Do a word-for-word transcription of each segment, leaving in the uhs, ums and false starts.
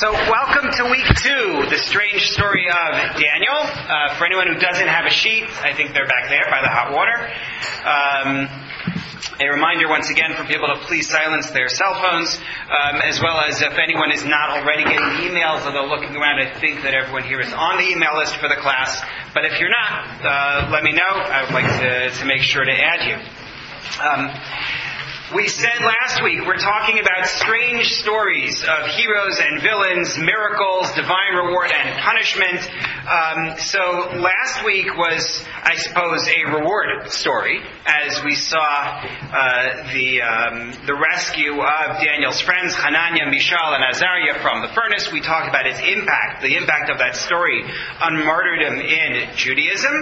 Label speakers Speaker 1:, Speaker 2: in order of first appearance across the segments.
Speaker 1: So welcome to week two, the strange story of Daniel. Uh, for anyone who doesn't have a sheet, I think they're back there by the hot water. Um, a reminder once again for people to please silence their cell phones, um, as well as if anyone is not already getting the emails, although looking around I think that everyone here is on the email list for the class. But if you're not, uh, let me know. I would like to, to make sure to add you. Um, We said last week we're talking about strange stories of heroes and villains, miracles, divine reward and punishment. Um, so last week was, I suppose, a reward story, as we saw uh, the um, the rescue of Daniel's friends, Hananiah, Mishael, and Azariah from the furnace. We talked about its impact, the impact of that story on martyrdom in Judaism.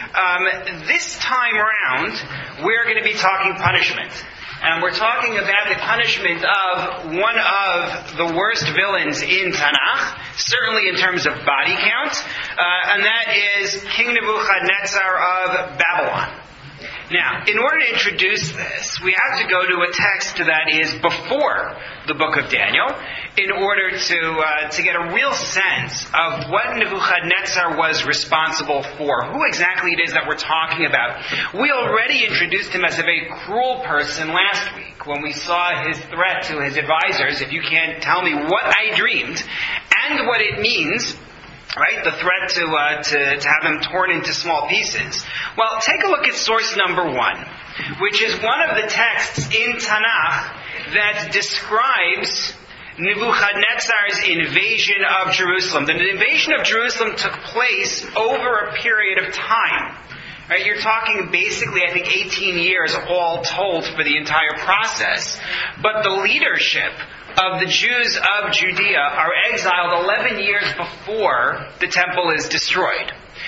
Speaker 1: Um, this time around, we're going to be talking punishment. And we're talking about the punishment of one of the worst villains in Tanakh, certainly in terms of body count, uh, and that is King Nebuchadnezzar of Babylon. Now, in order to introduce this, we have to go to a text that is before the book of Daniel, in order to uh, to get a real sense of what Nebuchadnezzar was responsible for, who exactly it is that we're talking about. We already introduced him as a very cruel person last week when we saw his threat to his advisors, if you can't tell me what I dreamed, and what it means. Right, the threat to, uh, to to have him torn into small pieces. Well, take a look at source number one, which is one of the texts in Tanakh that describes Nebuchadnezzar's invasion of Jerusalem. The invasion of Jerusalem took place over a period of time. Right, you're talking basically, I think, eighteen years all told for the entire process. But the leadership of the Jews of Judea are exiled eleven years before the temple is destroyed.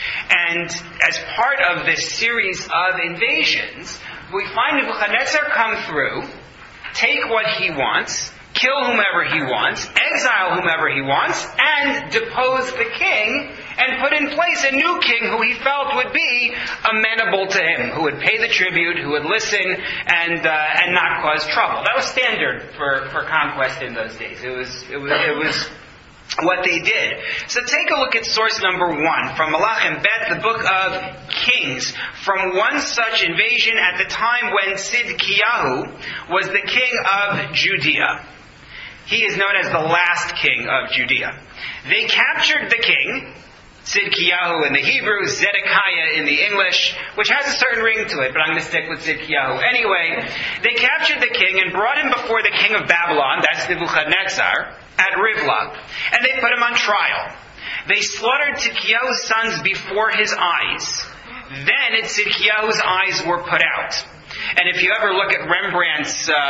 Speaker 1: And as part of this series of invasions, we find Nebuchadnezzar come through, take what he wants, kill whomever he wants, exile whomever he wants, and depose the king, and put in place a new king who he felt would be amenable to him, who would pay the tribute, who would listen, and uh, and not cause trouble. That was standard for, for conquest in those days. It was it was it was what they did. So take a look at source number one from Malachim Bet, the book of Kings, from one such invasion at the time when Sidkiyahu was the king of Judea. He is known as the last king of Judea. They captured the king, Sidkiyahu in the Hebrew, Zedekiah in the English, which has a certain ring to it, but I'm going to stick with Sidkiyahu. Anyway, they captured the king and brought him before the king of Babylon, that's Nebuchadnezzar, at Rivlah. And they put him on trial. They slaughtered Sidkiyahu's sons before his eyes. Then Sidkiyahu's eyes were put out. And if you ever look at Rembrandt's uh,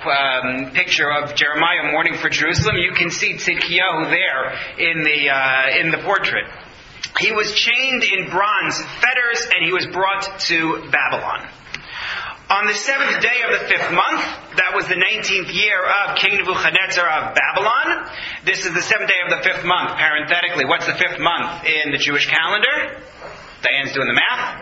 Speaker 1: um, picture of Jeremiah mourning for Jerusalem, you can see Tzidkiyahu there in the uh, in the portrait. He was chained in bronze fetters, and he was brought to Babylon. On the seventh day of the fifth month, that was the nineteenth year of King Nebuchadnezzar of Babylon. This is the seventh day of the fifth month, parenthetically. What's the fifth month in the Jewish calendar? Diane's doing the math.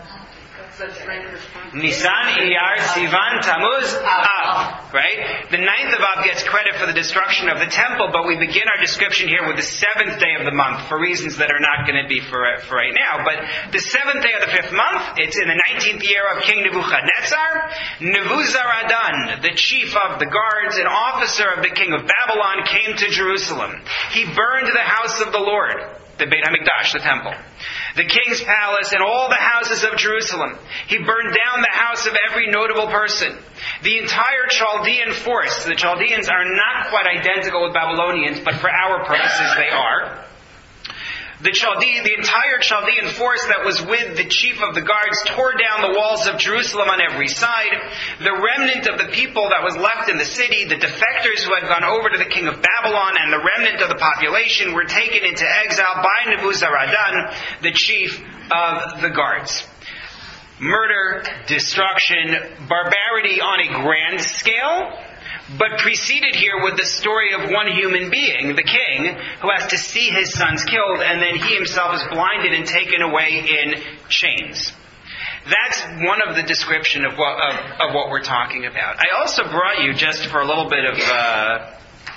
Speaker 1: Nisan, Iyar, Sivan, Tammuz, Av. Right? The ninth of Av gets credit for the destruction of the temple, but we begin our description here with the seventh day of the month for reasons that are not going to be for, for right now. But the seventh day of the fifth month, it's in the nineteenth year of King Nebuchadnezzar. Nebuzaradan, the chief of the guards, an officer of the king of Babylon, came to Jerusalem. He burned the house of the Lord, the Beit HaMikdash, the temple, the king's palace, and all the houses of Jerusalem. He burned down the house of every notable person. The entire Chaldean force. The Chaldeans are not quite identical with Babylonians, but for our purposes they are. The Chaldean, the entire Chaldean force that was with the chief of the guards tore down the walls of Jerusalem on every side. The remnant of the people that was left in the city, the defectors who had gone over to the king of Babylon, and the remnant of the population were taken into exile by Nebuzaradan, the chief of the guards. Murder, destruction, barbarity on a grand scale, but preceded here with the story of one human being, the king, who has to see his sons killed, and then he himself is blinded and taken away in chains. That's one of the description of what of, of what we're talking about. I also brought you, just for a little bit of uh,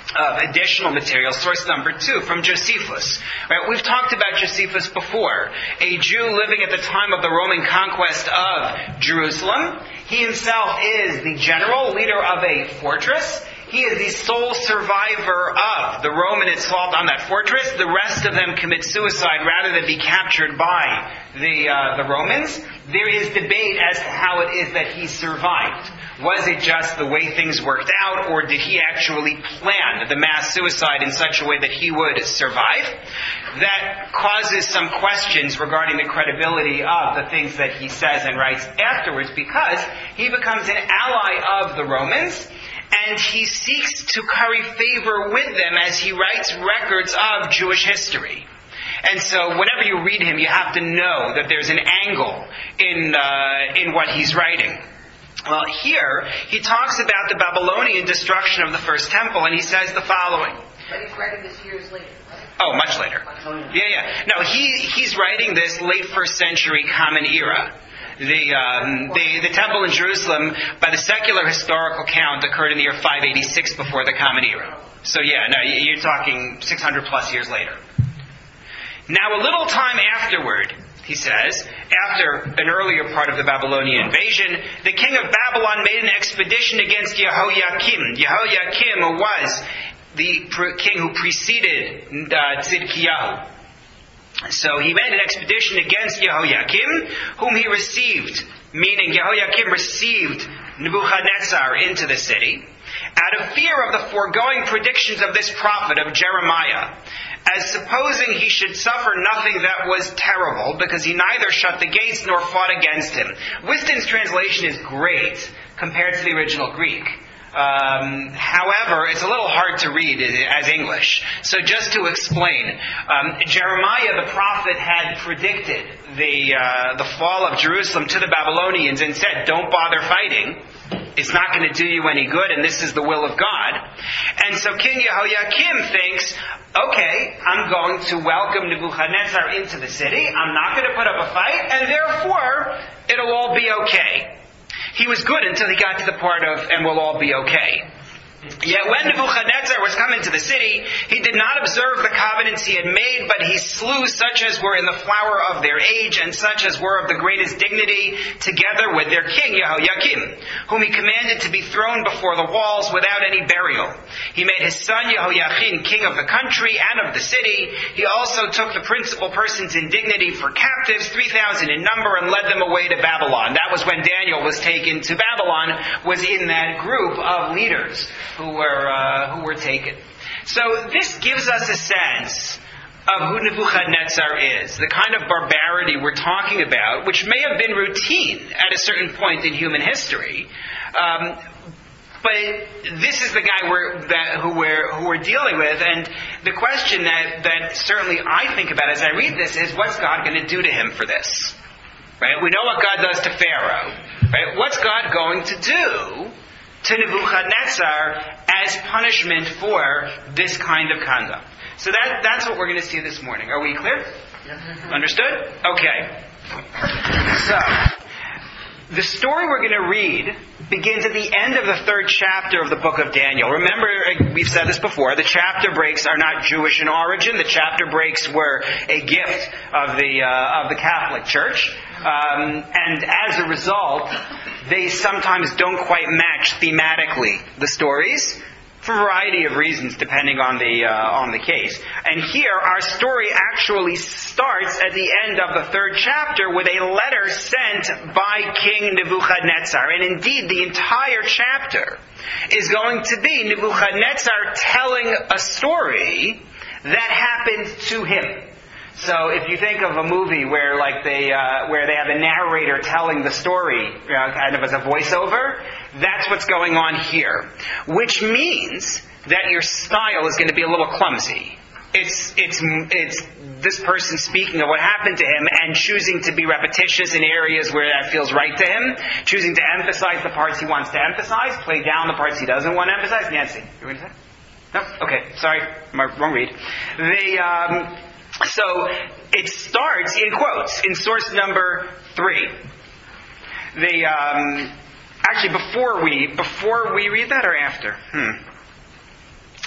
Speaker 1: of additional material. Source number two, from Josephus. Right? We've talked about Josephus before. A Jew living at the time of the Roman conquest of Jerusalem. He himself is the general leader of a fortress. He is the sole survivor of the Roman assault on that fortress. The rest of them commit suicide rather than be captured by the uh, the Romans. There is debate as to how it is that he survived. Was it just the way things worked out, or did he actually plan the mass suicide in such a way that he would survive? That causes some questions regarding the credibility of the things that he says and writes afterwards, because he becomes an ally of the Romans, and he seeks to curry favor with them as he writes records of Jewish history. And so whenever you read him, you have to know that there's an angle in uh, in what he's writing. Well, here, he talks about the Babylonian destruction of the first temple, and he says the following.
Speaker 2: But he's writing this years later, right?
Speaker 1: Oh, much later. Yeah, yeah. No, he he's writing this late first century Common Era. The, um, the the temple in Jerusalem, by the secular historical count, occurred in the year five eighty-six before the Common Era. So yeah, no, you're talking six hundred plus years later. Now, a little time afterward, he says, after an earlier part of the Babylonian invasion, the king of Babylon made an expedition against Jehoiakim. Jehoiakim was the king who preceded uh, Tzidkiyahu. So he made an expedition against Jehoiakim, whom he received, meaning Jehoiakim received Nebuchadnezzar into the city, out of fear of the foregoing predictions of this prophet of Jeremiah, as supposing he should suffer nothing that was terrible, because he neither shut the gates nor fought against him. Whiston's translation is great compared to the original Greek. Um, however, it's a little hard to read as English. So just to explain, um, Jeremiah the prophet had predicted the uh, the fall of Jerusalem to the Babylonians and said, don't bother fighting. It's not going to do you any good, and this is the will of God. And so King Jehoiakim thinks, okay, I'm going to welcome Nebuchadnezzar into the city. I'm not going to put up a fight, and therefore, it'll all be okay. He was good until he got to the part of, and we'll all be okay. Yet when Nebuchadnezzar was come into the city, he did not observe the covenants he had made, but he slew such as were in the flower of their age, and such as were of the greatest dignity, together with their king Jehoiakim, whom he commanded to be thrown before the walls without any burial. He made his son Jehoiachin king of the country and of the city. He also took the principal persons in dignity for captives, three thousand in number, and led them away to Babylon. That was when Daniel was taken to Babylon, was in that group of leaders who were uh, who were taken. So this gives us a sense of who Nebuchadnezzar is, the kind of barbarity we're talking about, which may have been routine at a certain point in human history. Um, but this is the guy we're, that, who we're who we're dealing with, and the question that, that certainly I think about as I read this is, what's God going to do to him for this? Right? We know what God does to Pharaoh. Right? What's God going to do to Nebuchadnezzar as punishment for this kind of conduct? So that that's what we're going to see this morning. Are we clear? Understood? Okay. So, the story we're going to read begins at the end of the third chapter of the book of Daniel. Remember, we've said this before, the chapter breaks are not Jewish in origin. The chapter breaks were a gift of the uh, of the Catholic Church. Um, and as a result, they sometimes don't quite match thematically the stories, for a variety of reasons, depending on the uh, on the case. And here, our story actually starts at the end of the third chapter with a letter sent by King Nebuchadnezzar. And indeed, the entire chapter is going to be Nebuchadnezzar telling a story that happened to him. So if you think of a movie where like they uh, where they have a narrator telling the story, you know, kind of as a voiceover, that's what's going on here. Which means that your style is going to be a little clumsy. It's it's it's this person speaking of what happened to him and choosing to be repetitious in areas where that feels right to him, choosing to emphasize the parts he wants to emphasize, play down the parts he doesn't want to emphasize. Nancy, you want to say? No? Okay, sorry, my wrong read. The um, So, it starts in quotes, in source number three. The, um, actually, before we, before we read that or after? Hmm.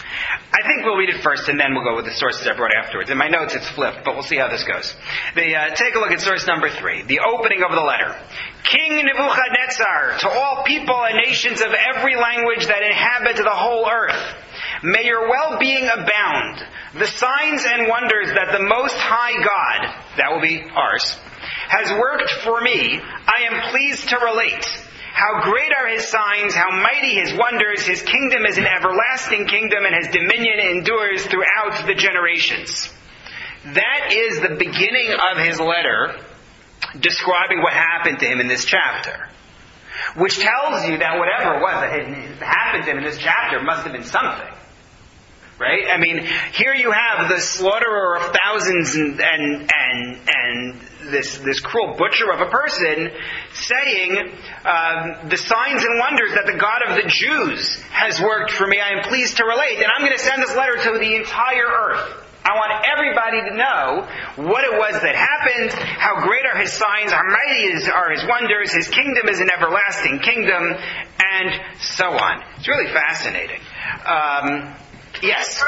Speaker 1: I think we'll read it first, and then we'll go with the sources I brought afterwards. In my notes, it's flipped, but we'll see how this goes. The, uh, take a look at source number three, the opening of the letter. King Nebuchadnezzar, to all people and nations of every language that inhabit the whole earth, may your well-being abound. The signs and wonders that the Most High God, that will be ours, has worked for me, I am pleased to relate. How great are His signs, how mighty His wonders. His kingdom is an everlasting kingdom, and His dominion endures throughout the generations. That is the beginning of his letter, describing what happened to him in this chapter. Which tells you that whatever it was that had happened to him in this chapter must have been something. Right? I mean, here you have the slaughterer of thousands and and and, and this this cruel butcher of a person saying, um, the signs and wonders that the God of the Jews has worked for me, I am pleased to relate. And I'm going to send this letter to the entire earth. I want everybody to know what it was that happened, how great are His signs, how mighty is, are His wonders, His kingdom is an everlasting kingdom, and so on. It's really fascinating. Um, yes?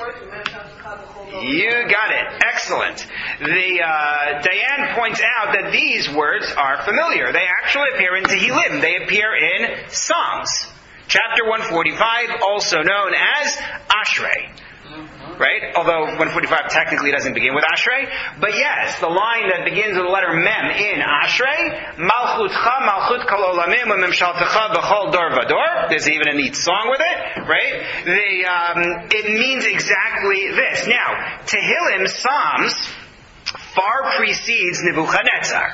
Speaker 1: You got it. Excellent. The uh, Diane points out that these words are familiar. They actually appear in Tehillim. They appear in Psalms. Chapter one forty-five, also known as Ashrei. Right? Although one forty-five technically doesn't begin with Ashrei. But yes, the line that begins with the letter Mem in Ashrei, Malchutcha, Malchut kol olamim, u'memshaltecha b'chol dor v'dor. There's even a neat song with it. Right? The, um, it means exactly this. Now, Tehillim, Psalms, far precedes Nebuchadnezzar.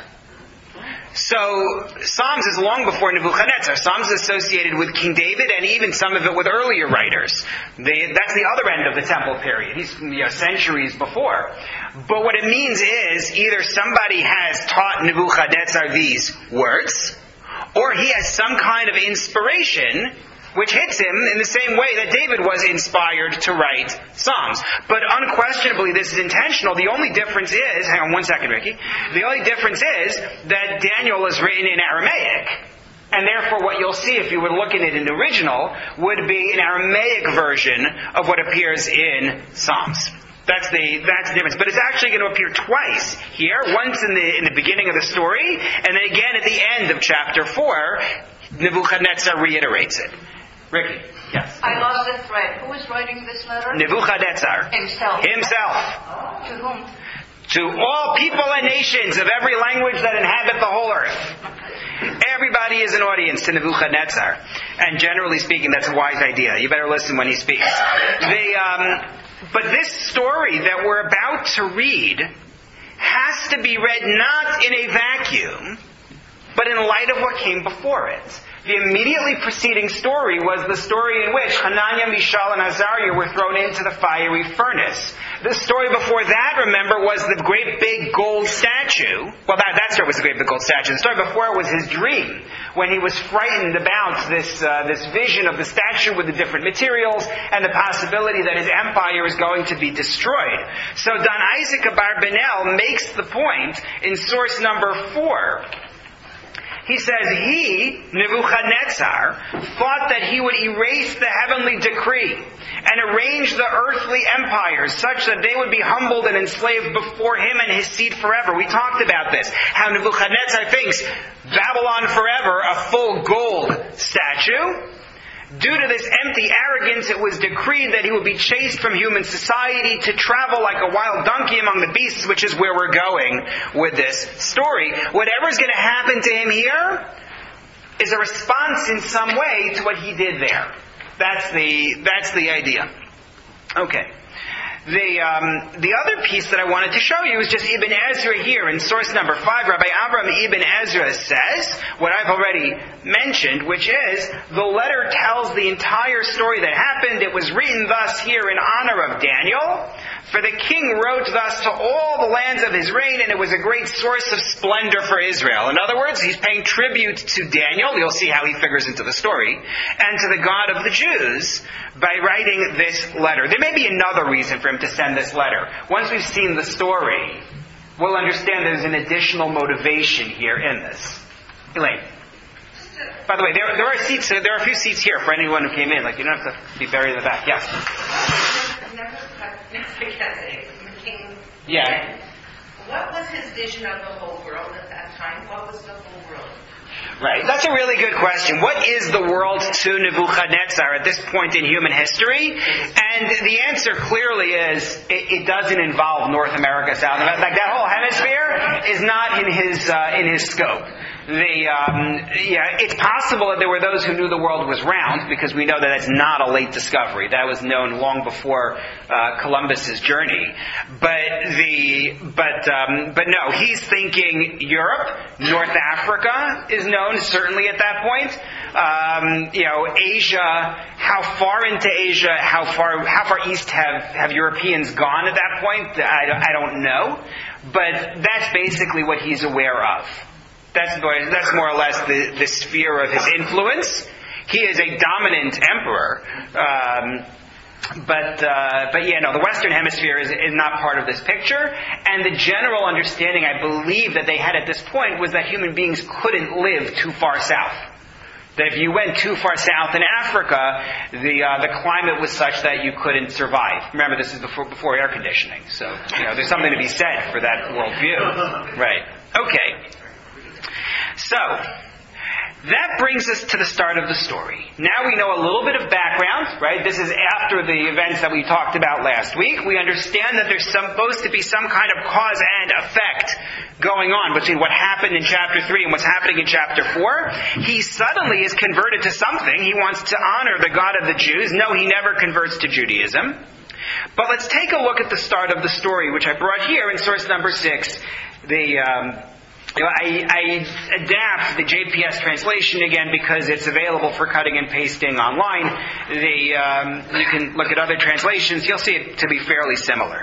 Speaker 1: So, Psalms is long before Nebuchadnezzar. Psalms is associated with King David and even some of it with earlier writers. They, that's the other end of the temple period. He's you know, centuries before. But what it means is either somebody has taught Nebuchadnezzar these words, or he has some kind of inspiration which hits him in the same way that David was inspired to write Psalms. But unquestionably, this is intentional. The only difference is, hang on one second, Ricky. The only difference is that Daniel is written in Aramaic. And therefore what you'll see if you were looking at an original would be an Aramaic version of what appears in Psalms. That's the that's the difference. But it's actually going to appear twice here. Once in the in the beginning of the story, and then again at the end of chapter four, Nebuchadnezzar reiterates it. Ricky, yes.
Speaker 2: I lost the thread. Who is writing this letter?
Speaker 1: Nebuchadnezzar.
Speaker 2: Himself.
Speaker 1: Himself.
Speaker 2: Oh. To whom?
Speaker 1: To all people and nations of every language that inhabit the whole earth. Everybody is an audience to Nebuchadnezzar. And generally speaking, that's a wise idea. You better listen when he speaks. The, um, but this story that we're about to read has to be read not in a vacuum, but in light of what came before it. The immediately preceding story was the story in which Hananiah, Mishael, and Azariah were thrown into the fiery furnace. The story before that, remember, was the great big gold statue. Well, that, that story was the great big gold statue. The story before it was his dream, when he was frightened about this uh, this vision of the statue with the different materials and the possibility that his empire is going to be destroyed. So Don Isaac Abarbanel makes the point in source number four. He says he, Nebuchadnezzar, thought that he would erase the heavenly decree and arrange the earthly empires such that they would be humbled and enslaved before him and his seed forever. We talked about this. How Nebuchadnezzar thinks Babylon forever, a full gold statue. Due to this empty arrogance, it was decreed that he would be chased from human society to travel like a wild donkey among the beasts, which is where we're going with this story. Whatever's going to happen to him here is a response in some way to what he did there. That's the, that's the idea. Okay. The um, the other piece that I wanted to show you is just Ibn Ezra here in source number five. Rabbi Avram Ibn Ezra says what I've already mentioned, which is the letter tells the entire story that happened. It was written thus here in honor of Daniel. For the king wrote thus to all the lands of his reign, and it was a great source of splendor for Israel. In other words, he's paying tribute to Daniel. You'll see how he figures into the story. And to the God of the Jews by writing this letter. There may be another reason for him to send this letter. Once we've seen the story, we'll understand there's an additional motivation here in this. Elaine. By the way, there, there are seats. There are a few seats here for anyone who came in. Like, you don't have to be buried in the back. Yes.
Speaker 3: King.
Speaker 1: Yeah.
Speaker 3: What was his vision of the whole world at that time? What was the whole world?
Speaker 1: Right. That's a really good question. What is the world to Nebuchadnezzar at this point in human history? And the answer clearly is it, it doesn't involve North America, South America. Like that whole hemisphere is not in his uh, in his scope. The um, yeah, it's possible that there were those who knew the world was round, because we know that that's not a late discovery. That was known long before uh, Columbus's journey. But the but um, but no, he's thinking Europe, North Africa is known certainly at that point. Um, you know, Asia. How far into Asia? How far how far east have have Europeans gone at that point? I, I don't know. But that's basically what he's aware of. That's that's more or less the, the sphere of his influence. He is a dominant emperor, um, but uh, but yeah, no, the Western Hemisphere is, is not part of this picture. And the general understanding, I believe, that they had at this point was that human beings couldn't live too far south. That if you went too far south in Africa, the uh, the climate was such that you couldn't survive. Remember, this is before before air conditioning, so you know there's something to be said for that worldview, right? Okay. So, that brings us to the start of the story. Now we know a little bit of background, right? This is after the events that we talked about last week. We understand that there's supposed to be some kind of cause and effect going on between what happened in chapter three and what's happening in chapter four. He suddenly is converted to something. He wants to honor the God of the Jews. No, he never converts to Judaism. But let's take a look at the start of the story, which I brought here in source number six. The... Um, You know, I, I adapt the J P S translation again because it's available for cutting and pasting online. The, um, you can look at other translations. You'll see it to be fairly similar.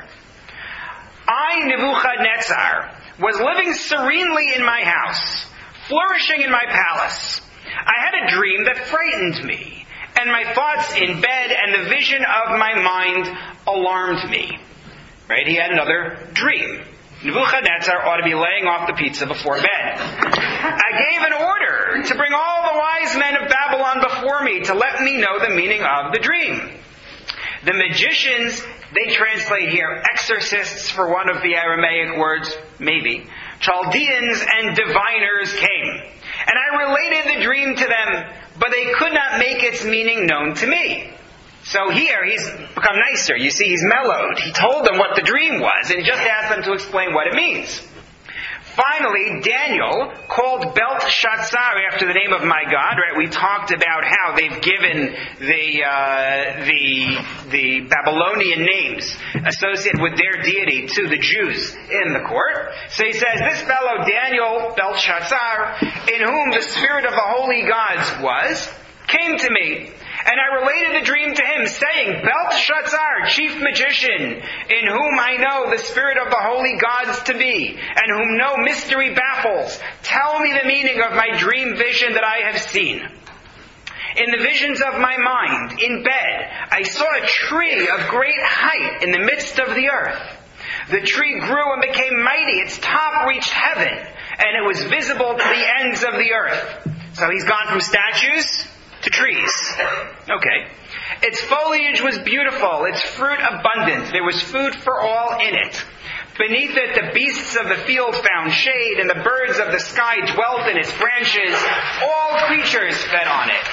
Speaker 1: I, Nebuchadnezzar, was living serenely in my house, flourishing in my palace. I had a dream that frightened me, and my thoughts in bed and the vision of my mind alarmed me. Right? He had another dream. Nebuchadnezzar ought to be laying off the pizza before bed. I gave an order to bring all the wise men of Babylon before me to let me know the meaning of the dream. The magicians, they translate here exorcists for one of the Aramaic words, maybe. Chaldeans and diviners came. And I related the dream to them, but they could not make its meaning known to me. So here, he's become nicer. You see, he's mellowed. He told them what the dream was, and he just asked them to explain what it means. Finally, Daniel called Belteshazzar after the name of my God. Right? We talked about how they've given the uh, the the Babylonian names associated with their deity to the Jews in the court. So he says, this fellow Daniel Belteshazzar, in whom the spirit of the holy gods was, came to me. And I related the dream to him, saying, Belteshazzar, chief magician, in whom I know the spirit of the holy gods to be, and whom no mystery baffles, tell me the meaning of my dream vision that I have seen. In the visions of my mind, in bed, I saw a tree of great height in the midst of the earth. The tree grew and became mighty, its top reached heaven, and it was visible to the ends of the earth. So he's gone from statues to trees. Okay. Its foliage was beautiful, its fruit abundant. There was food for all in it. Beneath it, the beasts of the field found shade, and the birds of the sky dwelt in its branches. All creatures fed on it.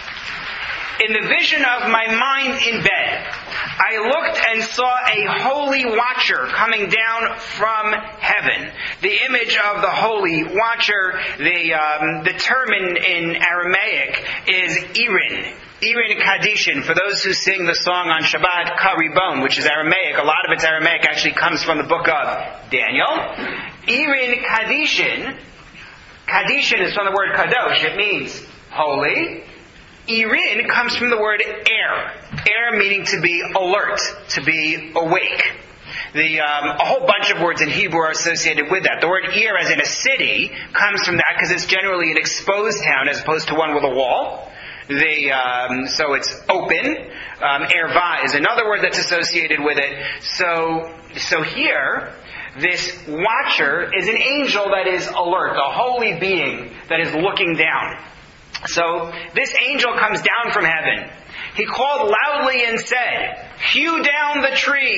Speaker 1: In the vision of my mind in bed, I looked and saw a holy watcher coming down from heaven. The image of the holy watcher, the um, the term in, in Aramaic is Irin. Irin Kadishin. For those who sing the song on Shabbat, Karibon, which is Aramaic, a lot of its Aramaic actually comes from the book of Daniel. Irin Kadishin. Kadishin is from the word kadosh. It means holy. Irin comes from the word air. Air meaning to be alert, to be awake. The um, a whole bunch of words in Hebrew are associated with that. The word Ir, as in a city, comes from that because it's generally an exposed town as opposed to one with a wall. The um, so it's open. Um, Erva is another word that's associated with it. So so here, this watcher is an angel that is alert, a holy being that is looking down. So this angel comes down from heaven. He called loudly and said, "Hew down the tree.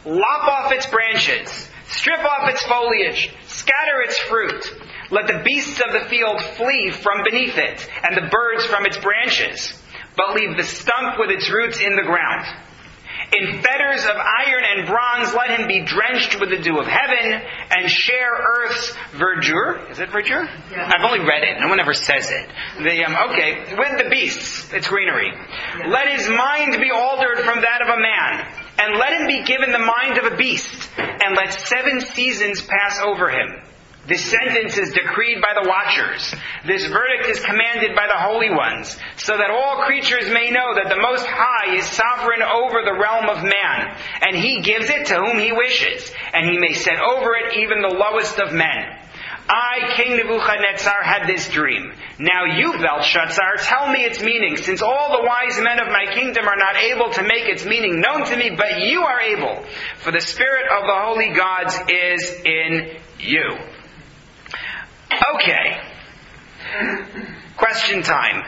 Speaker 1: Lop off its branches, strip off its foliage, scatter its fruit. Let the beasts of the field flee from beneath it, and the birds from its branches, but leave the stump with its roots in the ground. In fetters of iron and bronze, let him be drenched with the dew of heaven, and share earth's verdure. Is it verdure?
Speaker 2: Yeah.
Speaker 1: I've only read it. No one ever says it. The, um, okay, with the beasts, it's greenery.
Speaker 2: Yeah.
Speaker 1: Let his mind be altered from that of a man, and let him be given the mind of a beast, and let seven seasons pass over him. This sentence is decreed by the watchers. This verdict is commanded by the holy ones, so that all creatures may know that the Most High is sovereign over the realm of man, and He gives it to whom He wishes, and He may set over it even the lowest of men. I, King Nebuchadnezzar, had this dream. Now you, Belshazzar, tell me its meaning, since all the wise men of my kingdom are not able to make its meaning known to me, but you are able, for the spirit of the holy gods is in you. Okay. Question time.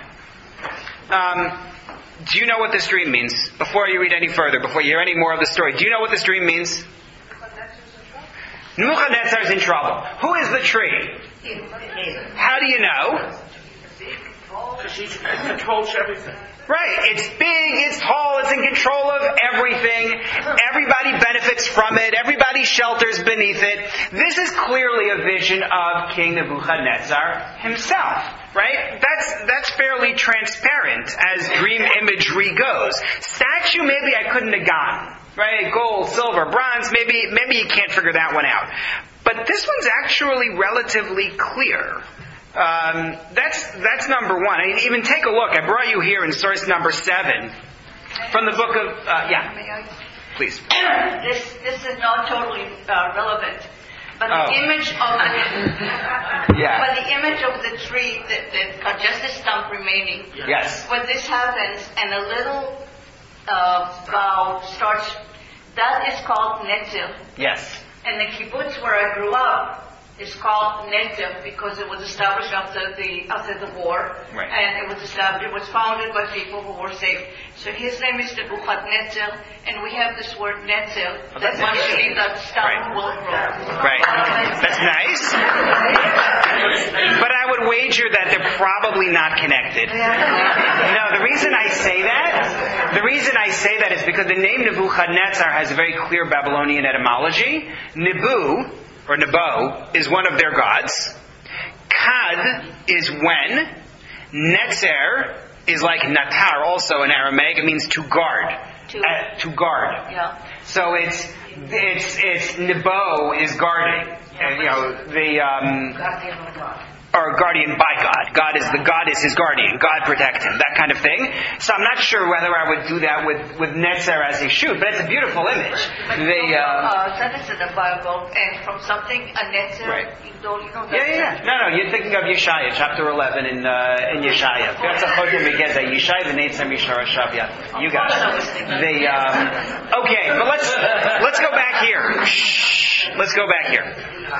Speaker 1: Um, do you know what this dream means? Before you read any further, before you hear any more of the story, do you know what this dream means? Nebuchadnezzar is in trouble. Who is the tree? How do you know?
Speaker 4: Because he controls everything.
Speaker 1: Right. It's big, it's tall, it's in control of everything. Everybody benefits from it. Everybody shelters beneath it. This is clearly a vision of King Nebuchadnezzar himself. Right? That's that's fairly transparent as dream imagery goes. Statue, maybe I couldn't have gotten. Right? Gold, silver, bronze, maybe maybe you can't figure that one out. But this one's actually relatively clear. Um, that's that's number one. I mean, even take a look. I brought you here in source number seven from the book of uh, yeah.
Speaker 2: May I?
Speaker 1: Please.
Speaker 2: This this is not totally uh, relevant, but the
Speaker 1: Oh.
Speaker 2: image of the
Speaker 1: Yeah.
Speaker 2: but the image of the tree, that the, uh, just the stump remaining.
Speaker 1: Yes.
Speaker 2: When this happens and a little uh, bough starts, that is called Netzel.
Speaker 1: Yes.
Speaker 2: And the kibbutz where I grew up is called Netzel because it was established after the after the war,
Speaker 1: Right.
Speaker 2: and it was established. It was founded by people who were saved. So his name is Nebuchadnezzar, and we have this word Netzel
Speaker 1: Oh,
Speaker 2: that
Speaker 1: that's
Speaker 2: once you
Speaker 1: interesting.
Speaker 2: leave that stump
Speaker 1: Right.
Speaker 2: will grow.
Speaker 1: Right. That's nice. But I would wager that they're probably not connected. No, the reason I say that, the reason I say that is because the name Nebuchadnezzar has a very clear Babylonian etymology. Nebu, or Nebo, is one of their gods. Kad is when. Netzer is like Natar, also in Aramaic. It means to guard.
Speaker 2: To-
Speaker 1: Uh, to guard.
Speaker 2: Yeah.
Speaker 1: So it's it's it's Nebo is guarding. And, you know, the um,
Speaker 2: Guardian of God.
Speaker 1: or guardian by God. God is the God is his guardian. God protect him. That kind of thing. So I'm not sure whether I would do that with with Netzer as a shoot, but it's a beautiful image.
Speaker 2: But
Speaker 1: The
Speaker 2: you know,
Speaker 1: uh,
Speaker 2: uh, that is in the Bible, and from something a Netzer,
Speaker 1: Right.
Speaker 2: you don't you know
Speaker 1: yeah,
Speaker 2: that.
Speaker 1: yeah, yeah. No, no. You're thinking of Yeshaya, chapter eleven in uh, in Yeshaya. That's a chodim begeza. Yeshaya the Netzer Mishara Shavya. You got it. The um, okay, but let's let's go back here. Shh. Let's go back here.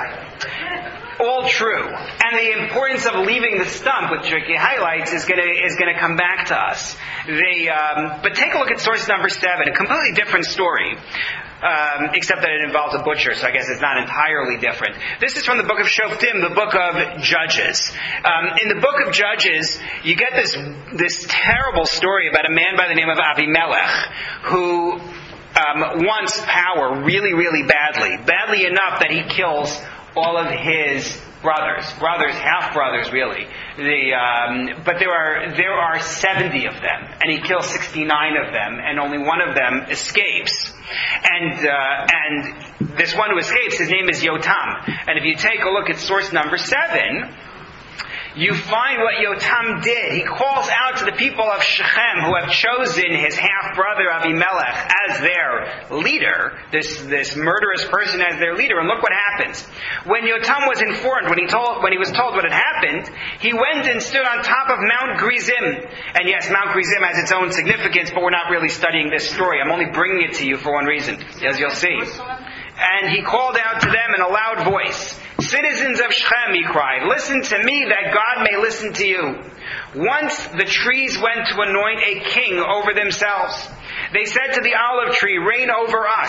Speaker 1: All true, and the importance of leaving the stump, which Ricky highlights, is going to is going to come back to us. The um, but take a look at source number seven, a completely different story, um, except that it involves a butcher, so I guess it's not entirely different. This is from the book of Shoftim, the book of Judges. Um, in the book of Judges, you get this this terrible story about a man by the name of Avimelech who um, wants power really, really badly, badly enough that he kills all of his brothers, brothers, half brothers, really. The um, but there are there are seventy of them, and he kills sixty-nine of them, and only one of them escapes. And uh, and this one who escapes, his name is Yotam. And if you take a look at source number seven, you find what Yotam did. He calls out to the people of Shechem who have chosen his half-brother Avimelech as their leader, this, this murderous person as their leader, and look what happens. When Yotam was informed, when he told, when he was told what had happened, he went and stood on top of Mount Gerizim. And yes, Mount Gerizim has its own significance, but we're not really studying this story. I'm only bringing it to you for one reason, as you'll see. And he called out to them in a loud voice, "Citizens of Shechem," he cried, "listen to me that God may listen to you. Once the trees went to anoint a king over themselves. They said to the olive tree, 'Reign over us.'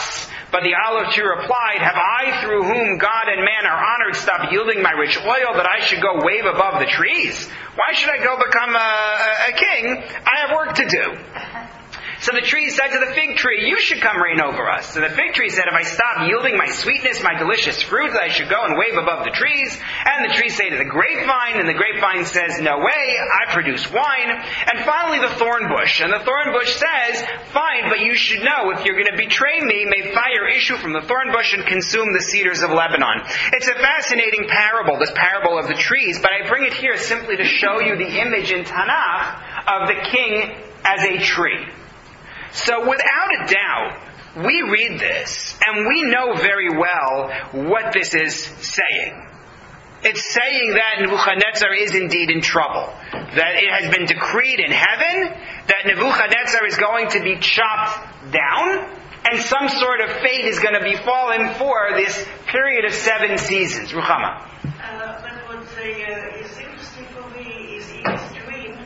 Speaker 1: But the olive tree replied, have I, through whom God and man are honored, stopped yielding my rich oil that I should go wave above the trees? Why should I go become a, a king? I have work to do. So the tree said to the fig tree, you should come reign over us. So the fig tree said, if I stop yielding my sweetness, my delicious fruit, I should go and wave above the trees. And the tree said to the grapevine, and the grapevine says, no way, I produce wine. And finally the thorn bush. And the thorn bush says, fine, but you should know, if you're going to betray me, may fire issue from the thorn bush and consume the cedars of Lebanon. It's a fascinating parable, this parable of the trees, but I bring it here simply to show you the image in Tanakh of the king as a tree. So without a doubt, we read this, and we know very well what this is saying. It's saying that Nebuchadnezzar is indeed in trouble. That it has been decreed in heaven that Nebuchadnezzar is going to be chopped down, and some sort of fate is going to befall him for this period of seven seasons. Ruchama.
Speaker 3: Uh, but what uh, is interesting for me is in his dream,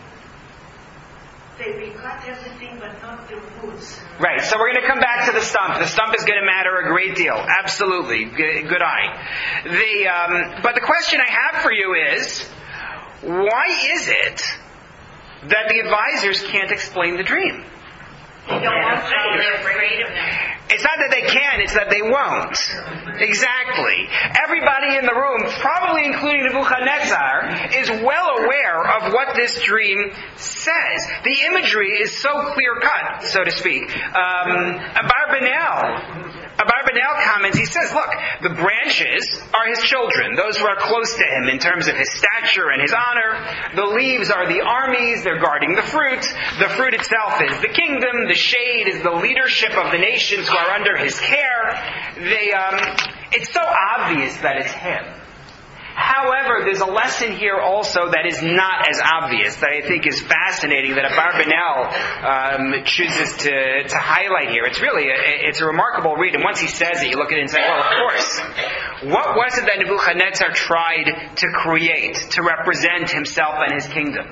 Speaker 3: they will cut everything but not the roots.
Speaker 1: Right, so we're going to come back to the stump. The stump is going to matter a great deal. Absolutely. Good, good eye. The, um, but the question I have for you is, why is it that the advisors can't explain the dream?
Speaker 3: They don't want to. They're afraid of them.
Speaker 1: It's not that they can, it's that they won't. Exactly. Everybody in the room, probably including Nebuchadnezzar, is well aware of what this dream says. The imagery is so clear-cut, so to speak. Um, Abarbanel, Abarbanel comments, he says, look, the branches are his children, those who are close to him in terms of his stature and his honor. The leaves are the armies, they're guarding the fruit. The fruit itself is the kingdom. The shade is the leadership of the nations who are under his care. They, um, it's so obvious that it's him. However, there's a lesson here also that is not as obvious, that I think is fascinating, that Abarbanel um, chooses to, to highlight here. It's really a, it's a remarkable read, and once he says it, you look at it and say, well, of course. What was it that Nebuchadnezzar tried to create, to represent himself and his kingdom?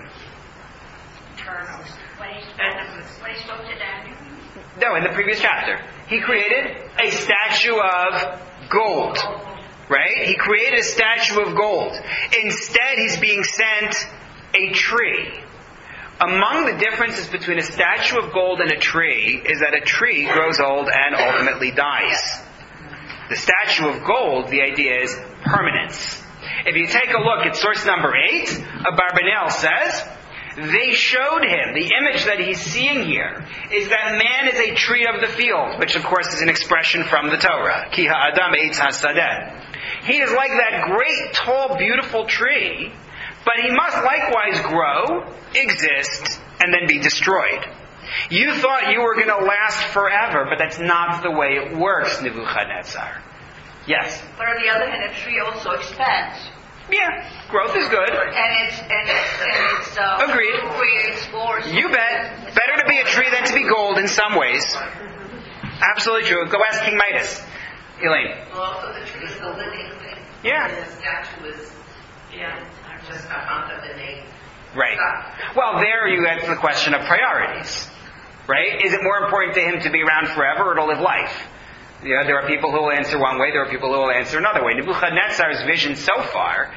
Speaker 2: When he spoke to Daniel?
Speaker 1: No, in the previous chapter. He created a statue of gold. Right? He created a statue of gold. Instead, he's being sent a tree. Among the differences between a statue of gold and a tree is that a tree grows old and ultimately dies. The statue of gold, the idea is permanence. If you take a look at source number eight, Abarbanel says, they showed him, the image that he's seeing here, is that man is a tree of the field, which of course is an expression from the Torah. Ki ha'adam eitz hasadeh. He is like that great, tall, beautiful tree, but he must likewise grow, exist, and then be destroyed. You thought you were going to last forever, but that's not the way it works, Nebuchadnezzar. Yes?
Speaker 2: But on the other hand, a tree also expands.
Speaker 1: Yeah, growth is good.
Speaker 2: And it's, and it's, and it's uh,
Speaker 1: Agreed.
Speaker 2: creates spores.
Speaker 1: You bet. Better to be a tree than to be gold in some ways. Absolutely true. Go ask King Midas. Elaine.
Speaker 3: Well, also the tree is the living thing.
Speaker 1: Yeah.
Speaker 3: And the statue is, yeah, just a found up in a...
Speaker 1: Right. Well, there you get to the question of priorities. Right? Is it more important to him to be around forever or to live life? You know, there are people who will answer one way, there are people who will answer another way. Nebuchadnezzar's vision so far,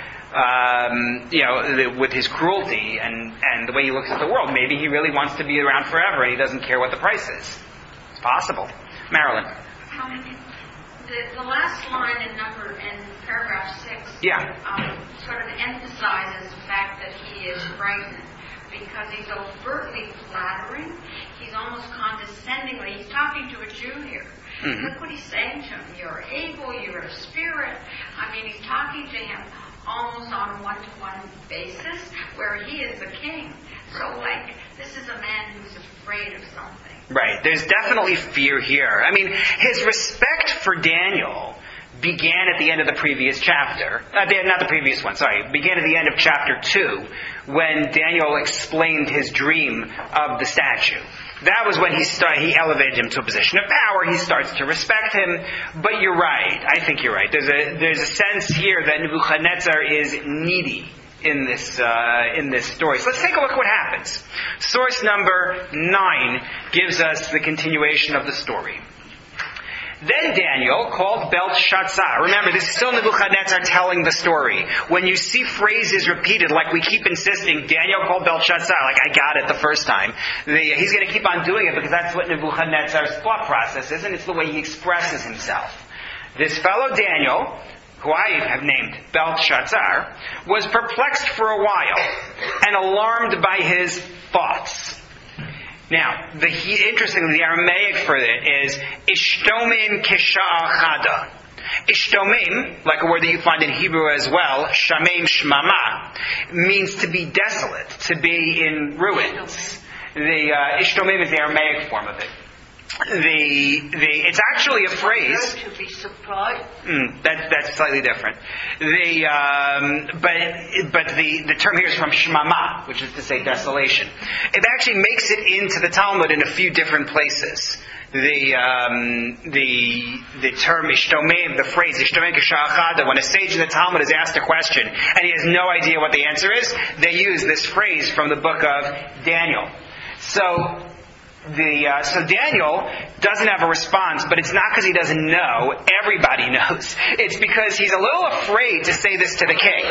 Speaker 1: um, you know, the, with his cruelty and, and the way he looks at the world, maybe he really wants to be around forever and he doesn't care what the price is. It's possible. Marilyn.
Speaker 5: Um, the, the last line in number in paragraph six
Speaker 1: Yeah.
Speaker 5: um, sort of emphasizes the fact that he is frightened because he's overtly flattering. He's almost condescendingly. He's talking to a Jew here. Mm-hmm. Look what he's saying to him. You're able, you're a spirit. I mean, he's talking to him almost on a one-to-one basis where he is the king. So, like, this is a man who's afraid of something.
Speaker 1: Right. There's definitely fear here. I mean, his respect for Daniel began at the end of the previous chapter. Uh, not the previous one, sorry. Began at the end of chapter two when Daniel explained his dream of the statue. That was when he start, he elevated him to a position of power. He starts to respect him. But you're right. I think you're right. There's a there's a sense here that Nebuchadnezzar is needy in this uh, in this story. So let's take a look at what happens. Source number nine gives us the continuation of the story. Then Daniel called Belshazzar. Remember, this is still Nebuchadnezzar telling the story. When you see phrases repeated, like we keep insisting, Daniel called Belshazzar, like I got it the first time. The, he's going to keep on doing it because that's what Nebuchadnezzar's thought process is, and it's the way he expresses himself. This fellow Daniel, who I have named Belshazzar, was perplexed for a while and alarmed by his thoughts. Now, the, interestingly, the Aramaic for it is ishtomim kisha'achada. Ishtomim, like a word that you find in Hebrew as well, shamim shmama, means to be desolate, to be in ruins. The uh, ishtomim is the Aramaic form of it. The the it's actually a phrase.
Speaker 2: To be surprised.
Speaker 1: Mm, that that's slightly different. The um, but but the, the term here is from shmama, which is to say desolation. It actually makes it into the Talmud in a few different places. The um, the the term ishtomim, the phrase ishtomim kisha'achada, when a sage in the Talmud is asked a question and he has no idea what the answer is, they use this phrase from the book of Daniel. So. The, uh, so Daniel doesn't have a response, but it's not because he doesn't know. Everybody knows. It's because he's a little afraid to say this to the king.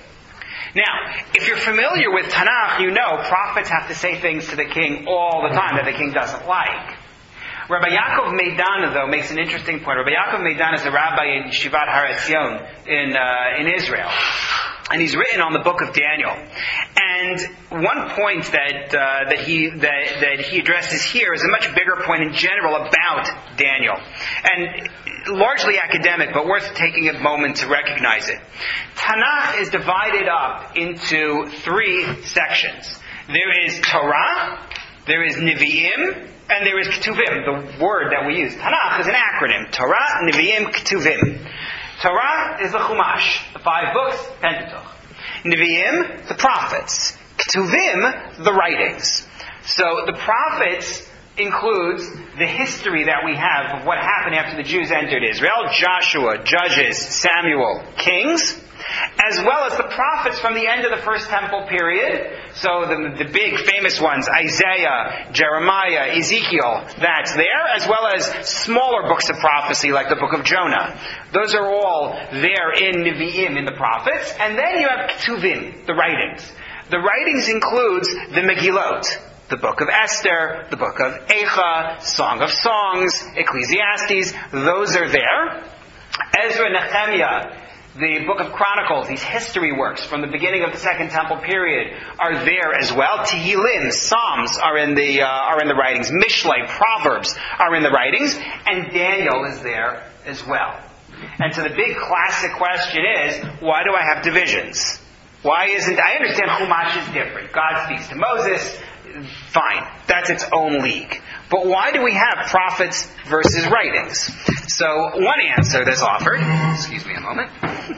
Speaker 1: Now, if you're familiar with Tanakh, you know prophets have to say things to the king all the time that the king doesn't like. Rabbi Yaakov Meidana, though, makes an interesting point. Rabbi Yaakov Meidana is a rabbi in Yeshivat Har Etzion in, uh, in Israel. And he's written on the book of Daniel. And one point that uh, that he that, that he addresses here is a much bigger point in general about Daniel. And largely academic, but worth taking a moment to recognize it. Tanakh is divided up into three sections. There is Torah, there is Nevi'im, and there is Ketuvim, the word that we use. Tanakh is an acronym. Torah, Nevi'im, Ketuvim. Torah is the Chumash, the five books, Pentateuch. Nevi'im, the prophets. Ketuvim, the writings. So the prophets includes the history that we have of what happened after the Jews entered Israel. Joshua, Judges, Samuel, Kings. As well as the prophets from the end of the First Temple period. So the, the big famous ones, Isaiah, Jeremiah, Ezekiel, that's there. As well as smaller books of prophecy like the book of Jonah. Those are all there in Nevi'im, in the prophets. And then you have Ketuvim, the writings. The writings includes the Megillot, the book of Esther, the book of Eicha, Song of Songs, Ecclesiastes. Those are there. Ezra, Nehemiah, the book of Chronicles, these history works from the beginning of the Second Temple period are there as well. Tehillim, Psalms are in the uh, are in the writings. Mishlei, Proverbs are in the writings, and Daniel is there as well. And so the big classic question is, why do I have divisions? Why isn't I understand Chumash is different? God speaks to Moses. Fine, that's its own league. But why do we have prophets versus writings? So one answer that's offered, excuse me a moment,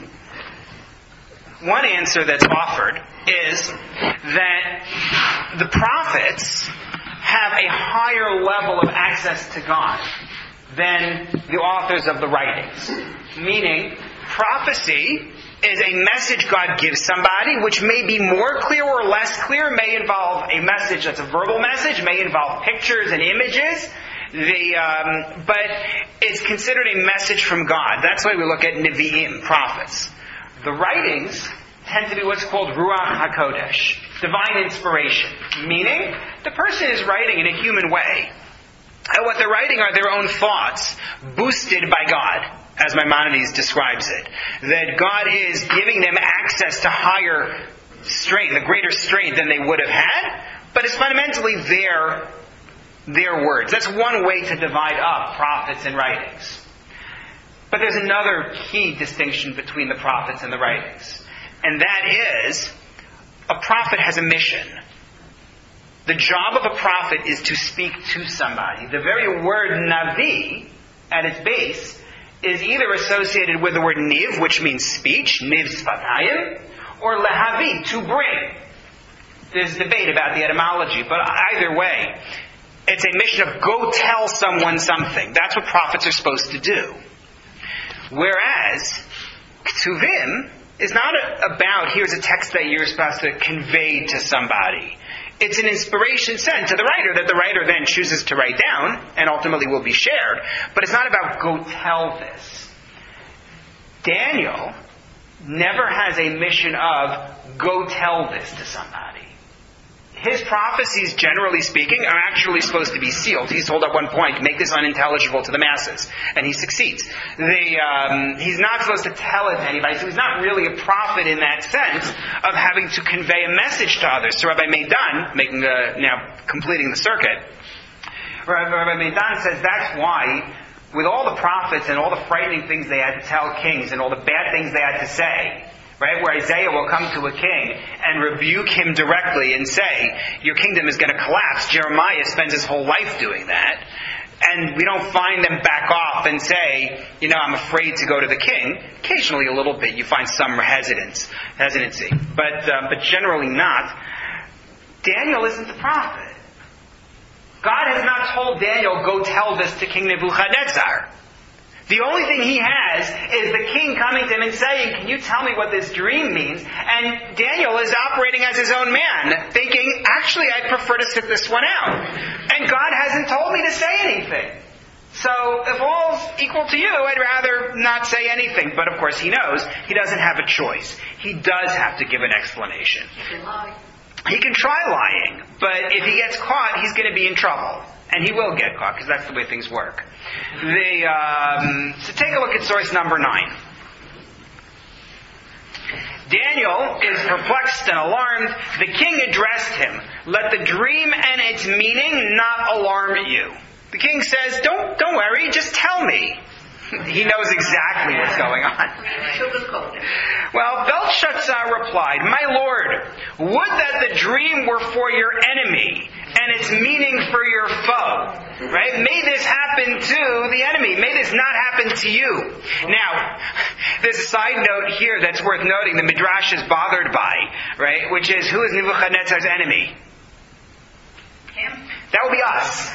Speaker 1: one answer that's offered is that the prophets have a higher level of access to God than the authors of the writings. Meaning, prophecy is a message God gives somebody, which may be more clear or less clear, may involve a message that's a verbal message, may involve pictures and images, the um, but it's considered a message from God. That's why we look at Nevi'im, prophets. The writings tend to be what's called Ruach HaKodesh, divine inspiration, meaning the person is writing in a human way. And what they're writing are their own thoughts, boosted by God, as Maimonides describes it. That God is giving them access to higher strength, a greater strength than they would have had, but it's fundamentally their, their words. That's one way to divide up prophets and writings. But there's another key distinction between the prophets and the writings. And that is, a prophet has a mission. The job of a prophet is to speak to somebody. The very word Navi, at its base, is either associated with the word niv, which means speech, niv sfatayim, or lehavi, to bring. There's debate about the etymology, but either way, it's a mission of go tell someone something. That's what prophets are supposed to do. Whereas, Ketuvim is not about, here's a text that you're supposed to convey to somebody. It's an inspiration sent to the writer that the writer then chooses to write down and ultimately will be shared. But it's not about go tell this. Daniel never has a mission of go tell this to somebody. His prophecies, generally speaking, are actually supposed to be sealed. He's told at one point, make this unintelligible to the masses. And he succeeds. The, um, he's not supposed to tell it to anybody, so he's not really a prophet in that sense of having to convey a message to others. So Rabbi Meidan, making the, now completing the circuit, Rabbi Meidan says that's why, with all the prophets and all the frightening things they had to tell kings and all the bad things they had to say, right, where Isaiah will come to a king and rebuke him directly and say, your kingdom is going to collapse. Jeremiah spends his whole life doing that. And we don't find them back off and say, you know, I'm afraid to go to the king. Occasionally a little bit, you find some hesitance, hesitancy. But, uh, but generally not. Daniel isn't the prophet. God has not told Daniel, go tell this to King Nebuchadnezzar. The only thing he has is the king coming to him and saying, can you tell me what this dream means? And Daniel is operating as his own man, thinking, actually, I'd prefer to sit this one out. And God hasn't told me to say anything. So if all's equal to you, I'd rather not say anything. But of course he knows he doesn't have a choice. He does have to give an explanation.
Speaker 2: He can lie.
Speaker 1: He can try lying, but if he gets caught, he's going to be in trouble. And he will get caught, because that's the way things work. The, um, so take a look at source number nine. Daniel is perplexed and alarmed. The king addressed him. Let the dream and its meaning not alarm you. The king says, don't, don't worry, just tell me. He knows exactly what's going on. Well, Belshazzar replied, my lord, would that the dream were for your enemy and its meaning for your foe. Right? May this happen to the enemy. May this not happen to you. Now, there's a side note here that's worth noting the Midrash is bothered by, right? Which is, who is Nebuchadnezzar's enemy?
Speaker 2: Him?
Speaker 1: That would be us.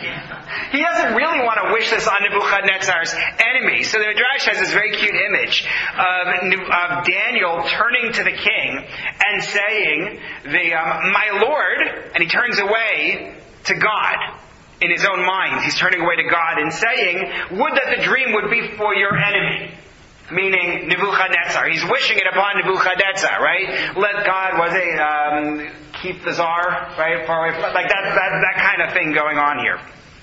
Speaker 1: He doesn't really want to wish this on Nebuchadnezzar's enemy. So the Midrash has this very cute image of, of Daniel turning to the king and saying, the, um, my lord, and he turns away to God. In his own mind, he's turning away to God and saying, would that the dream would be for your enemy. Meaning Nebuchadnezzar. He's wishing it upon Nebuchadnezzar, right? Let God, was it, um, keep the czar, right? Far away, like that, that, that kind of thing going on here.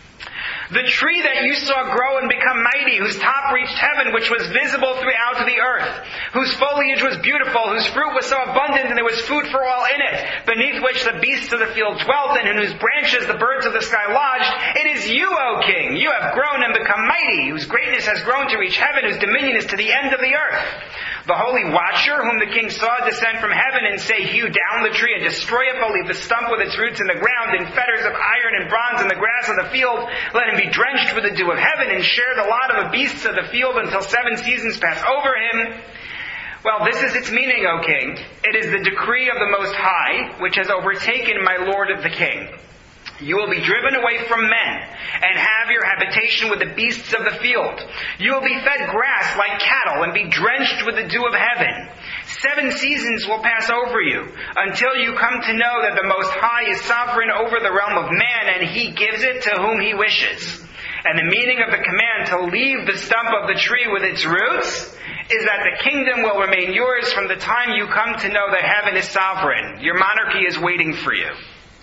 Speaker 1: The tree that you saw grow and become mighty, whose top reached heaven, which was visible throughout the earth, whose foliage was beautiful, whose fruit was so abundant, and there was food for all in it, beneath which the beasts of the field dwelt, and in whose branches the birds of the sky lodged. It is you, O king. You have grown and become mighty, whose greatness has grown to reach heaven, whose dominion is to the end of the earth. The holy watcher, whom the king saw descend from heaven and say, hew down the tree and destroy it, but leave the stump with its roots in the ground, in fetters of iron and bronze in the grass of the field. Let him be drenched with the dew of heaven and share the lot of the beasts of the field until seven seasons pass over him. Well, this is its meaning, O king. It is the decree of the Most High, which has overtaken my lord the king. You will be driven away from men, and have your habitation with the beasts of the field. You will be fed grass like cattle, and be drenched with the dew of heaven. Seven seasons will pass over you, until you come to know that the Most High is sovereign over the realm of man, and He gives it to whom He wishes. And the meaning of the command to leave the stump of the tree with its roots is that the kingdom will remain yours from the time you come to know that heaven is sovereign. Your monarchy is waiting for you.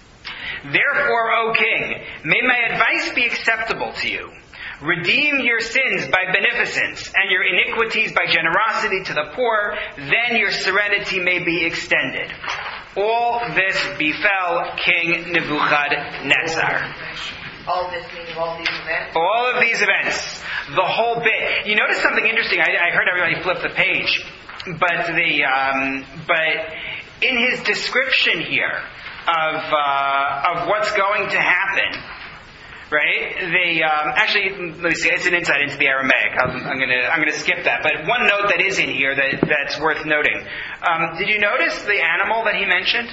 Speaker 1: Therefore, O king, may my advice be acceptable to you. Redeem your sins by beneficence, and your iniquities by generosity to the poor, then your serenity may be extended. All this befell King Nebuchadnezzar.
Speaker 2: All this meaning all these events?
Speaker 1: All of these events. The whole bit. You notice something interesting. I, I heard everybody flip the page. But the um, but in his description here of uh, of what's going to happen, right? The um, actually, let me see. It's an insight into the Aramaic. I'm, I'm going to I'm going to skip that. But one note that is in here that that's worth noting. Um, did you notice the animal that he mentioned?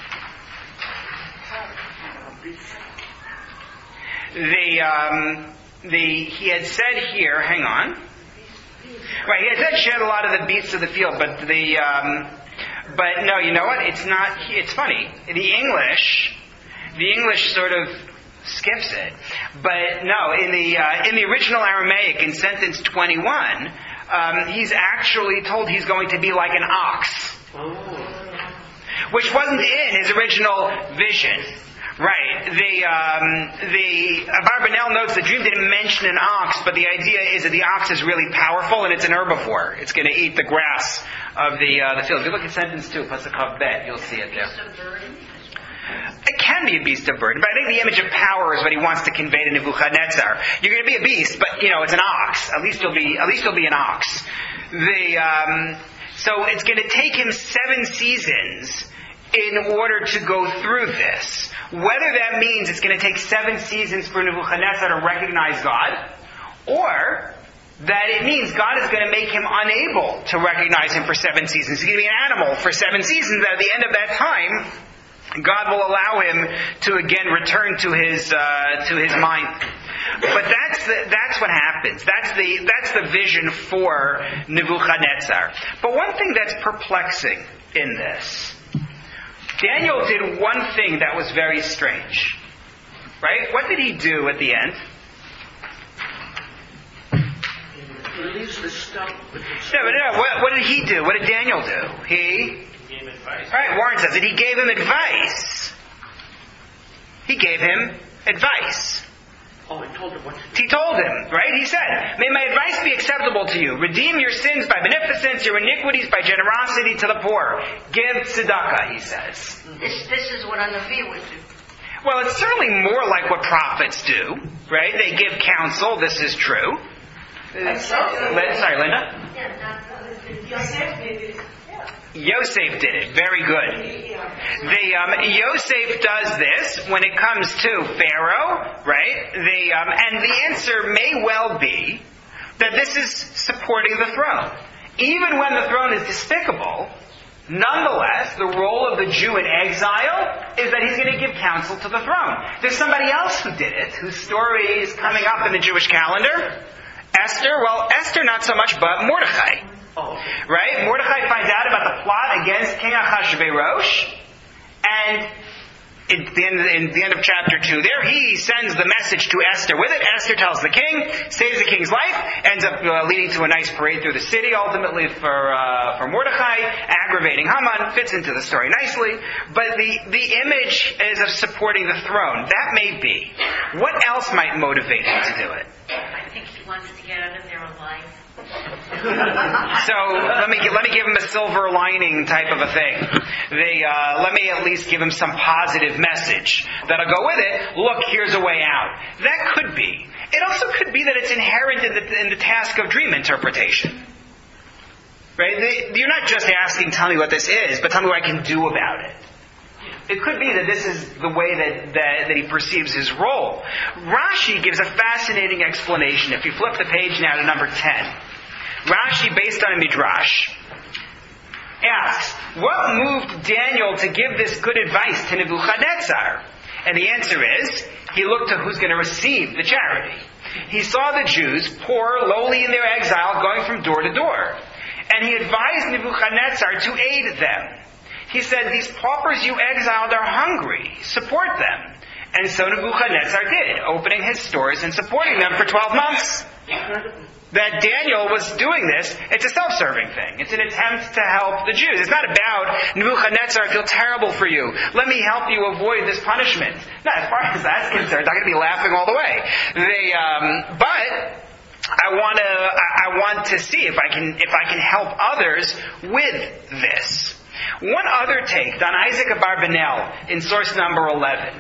Speaker 1: The um, the he had said here. Hang on. Right, he had said shed a lot of the beasts of the field, but the um, But no, you know what? It's not. It's funny. The English, the English sort of skips it. But no, in the uh, in the original Aramaic, in sentence twenty-one, um, he's actually told he's going to be like an ox, which wasn't in his original vision. Right. The um, the Abarbanel notes the dream didn't mention an ox, but the idea is that the ox is really powerful and it's an herbivore. It's going to eat the grass of the uh, the field. If you look at sentence two, Pasuk Bet, you'll see it there. It can be a beast of burden, but I think the image of power is what he wants to convey to Nebuchadnezzar. You're going to be a beast, but you know it's an ox. At least you'll be at least you'll be an ox. The um, so it's going to take him seven seasons in order to go through this. Whether that means it's going to take seven seasons for Nebuchadnezzar to recognize God, or that it means God is going to make him unable to recognize him for seven seasons. He's going to be an animal for seven seasons. At the end of that time, God will allow him to again return to his uh, to his mind. But that's the, that's what happens. That's the that's the vision for Nebuchadnezzar. But one thing that's perplexing in this. Daniel did one thing that was very strange. Right? What did he do at the end?
Speaker 4: Release the stuff.
Speaker 1: No, but no. What, what did he do? What did Daniel do? He...
Speaker 4: He gave advice.
Speaker 1: Right, Warren says that he gave him advice. He gave him advice.
Speaker 4: Oh, he told him what to do.
Speaker 1: He told him, right? He said, may my advice be acceptable to you. Redeem your sins by beneficence, your iniquities by generosity to the poor. Give tzedakah, he says.
Speaker 2: This, this is what a Navi would do.
Speaker 1: Well, it's certainly more like what prophets do, right? They give counsel, this is true. Uh, sorry, Linda?
Speaker 3: Yosef did it.
Speaker 1: Yosef did it. Very good. The um, Yosef does this when it comes to Pharaoh, right? The um, and the answer may well be that this is supporting the throne. Even when the throne is despicable, nonetheless, the role of the Jew in exile is that he's going to give counsel to the throne. There's somebody else who did it, whose story is coming up in the Jewish calendar. Esther, well, Esther not so much, but Mordechai.
Speaker 4: Oh.
Speaker 1: Right? Mordechai finds out about the plot against King Ahasuerus, and in the, end, in the end of chapter two there, he sends the message to Esther with it. Esther tells the king, saves the king's life, ends up uh, leading to a nice parade through the city, ultimately for uh, for Mordechai, aggravating Haman, fits into the story nicely. But the, the image is of supporting the throne. That may be. What else might motivate him to do it?
Speaker 5: I think he wants to get out of there alive.
Speaker 1: So let me let me give him a silver lining type of a thing. They uh, let me at least give him some positive message that'll go with it. Look, here's a way out. That could be. It also could be that it's inherent in the, in the task of dream interpretation. Right? They, you're not just asking, tell me what this is, but tell me what I can do about it. It could be that this is the way that, that, that he perceives his role. Rashi gives a fascinating explanation. If you flip the page now to number ten. Rashi, based on a midrash, asks, what moved Daniel to give this good advice to Nebuchadnezzar? And the answer is, he looked to who's going to receive the charity. He saw the Jews, poor, lowly in their exile, going from door to door. And he advised Nebuchadnezzar to aid them. He said, these paupers you exiled are hungry. Support them. And so Nebuchadnezzar did, opening his stores and supporting them for twelve months. That Daniel was doing this, it's a self-serving thing. It's an attempt to help the Jews. It's not about, Nebuchadnezzar, I feel terrible for you. Let me help you avoid this punishment. No, as far as that's concerned, I'm going to be laughing all the way. They, um, but I want to, I want to see if I can, if I can help others with this. One other take on Isaac Abarbanel in source number eleven.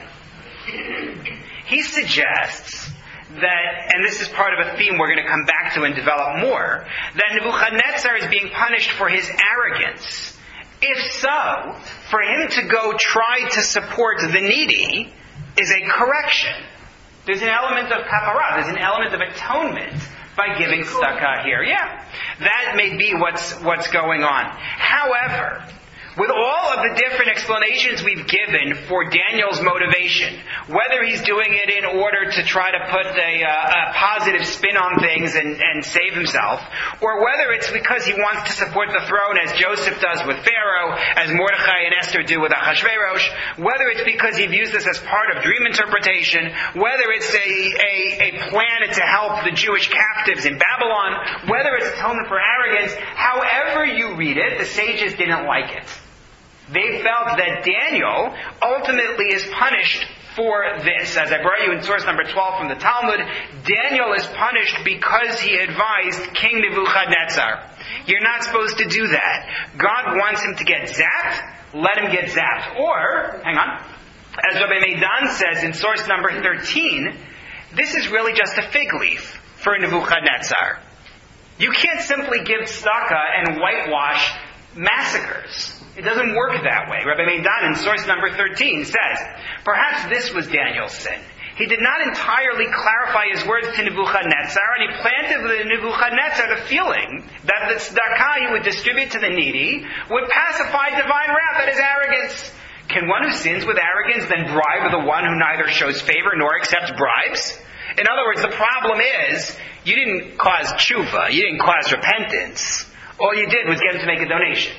Speaker 1: He suggests that, and this is part of a theme we're going to come back to and develop more, that Nebuchadnezzar is being punished for his arrogance. If so, for him to go try to support the needy is a correction. There's an element of kafarah, there's an element of atonement by giving tzedakah here. Yeah, that may be what's what's going on. However, With all of the different explanations we've given for Daniel's motivation, whether he's doing it in order to try to put a, uh, a positive spin on things and, and save himself, or whether it's because he wants to support the throne as Joseph does with Pharaoh, as Mordechai and Esther do with Ahasuerus, whether it's because he views this as part of dream interpretation, whether it's a, a, a plan to help the Jewish captives in Babylon, whether it's atonement for arrogance, however you read it, the sages didn't like it. They felt that Daniel ultimately is punished for this. As I brought you in source number twelve from the Talmud, Daniel is punished because he advised King Nebuchadnezzar. You're not supposed to do that. God wants him to get zapped, let him get zapped. Or, hang on, as Rabbi Meidan says in source number thirteen, this is really just a fig leaf for Nebuchadnezzar. You can't simply give tzedakah and whitewash massacres. It doesn't work that way. Rabbi Meidan in source number thirteen says, perhaps this was Daniel's sin. He did not entirely clarify his words to Nebuchadnezzar, and he planted with Nebuchadnezzar the feeling that the tzedakah he would distribute to the needy would pacify divine wrath at his arrogance. Can one who sins with arrogance then bribe the one who neither shows favor nor accepts bribes? In other words, the problem is, you didn't cause tshuva, you didn't cause repentance. All you did was get him to make a donation.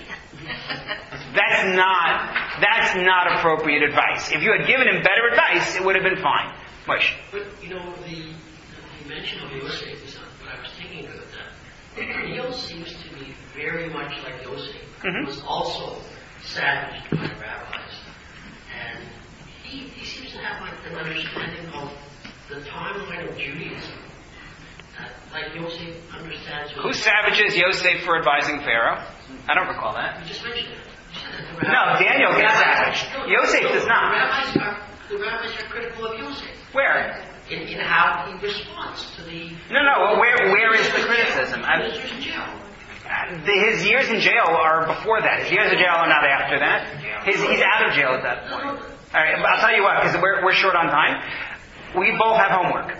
Speaker 1: That's not, that's not appropriate advice. If you had given him better advice, it would have been fine. Moshe.
Speaker 4: But, you know, the, the mention of Yosef is what I was thinking of that. Daniel seems to be very much like Yosef,
Speaker 1: mm-hmm.
Speaker 4: who was also savaged by rabbis. And he, he seems to have like an understanding of the timeline of Judaism. Uh, like Yosef understands...
Speaker 1: Who savages Yosef for advising Pharaoh? I don't recall that.
Speaker 4: You just mentioned it.
Speaker 1: No, Daniel gets savaged.
Speaker 4: No,
Speaker 1: Yosef
Speaker 4: no,
Speaker 1: does not.
Speaker 4: The rabbis are, the rabbis are critical of Yosef.
Speaker 1: Where?
Speaker 4: In, in how he responds to the...
Speaker 1: No, no, well, where where is the criticism? I'm,
Speaker 4: His years in jail.
Speaker 1: the, his years in jail are before that. His years in jail are not after that. His, he's out of jail at that point. All right, I'll tell you what, because we're, we're short on time. We both have homework.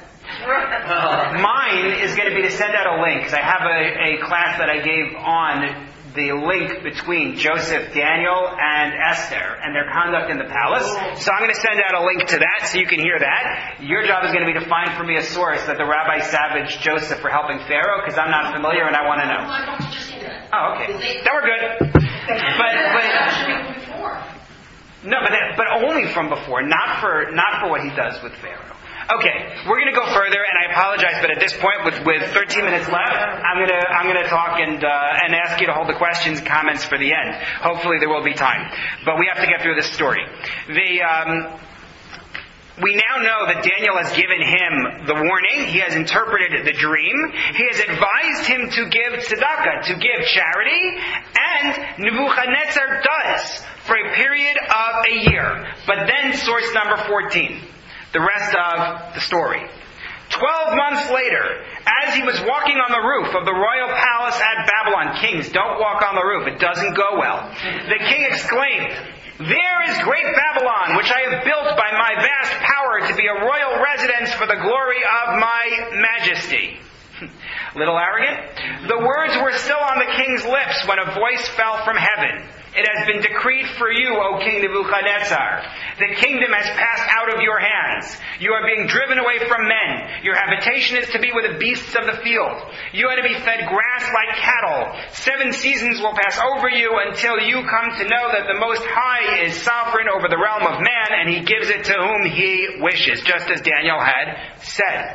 Speaker 1: Uh, mine is going to be to send out a link, because I have a, a class that I gave on the link between Joseph, Daniel, and Esther, and their conduct in the palace. So I'm going to send out a link to that so you can hear that. Your job is going to be to find for me a source that the rabbi savaged Joseph for helping Pharaoh, because I'm not familiar and I want to know. Oh, okay. Then we're good. But, but no, but that, but only from before, not for not for what he does with Pharaoh. Okay, we're going to go further, and I apologize, but at this point, with, with thirteen minutes left, I'm going to I'm going to talk and uh, and ask you to hold the questions and comments for the end. Hopefully, there will be time, but we have to get through this story. The um, we now know that Daniel has given him the warning. He has interpreted the dream. He has advised him to give tzedakah, to give charity, and Nebuchadnezzar does for a period of a year. But then, source number fourteen. The rest of the story. Twelve months later, as he was walking on the roof of the royal palace at Babylon, kings don't walk on the roof, it doesn't go well. The king exclaimed, "There is great Babylon, which I have built by my vast power to be a royal residence for the glory of my majesty." Little arrogant? The words were still on the king's lips when a voice fell from heaven. "It has been decreed for you, O King Nebuchadnezzar. The kingdom has passed out of your hands. You are being driven away from men. Your habitation is to be with the beasts of the field. You are to be fed grass like cattle. Seven seasons will pass over you until you come to know that the Most High is sovereign over the realm of man, and He gives it to whom He wishes," just as Daniel had said.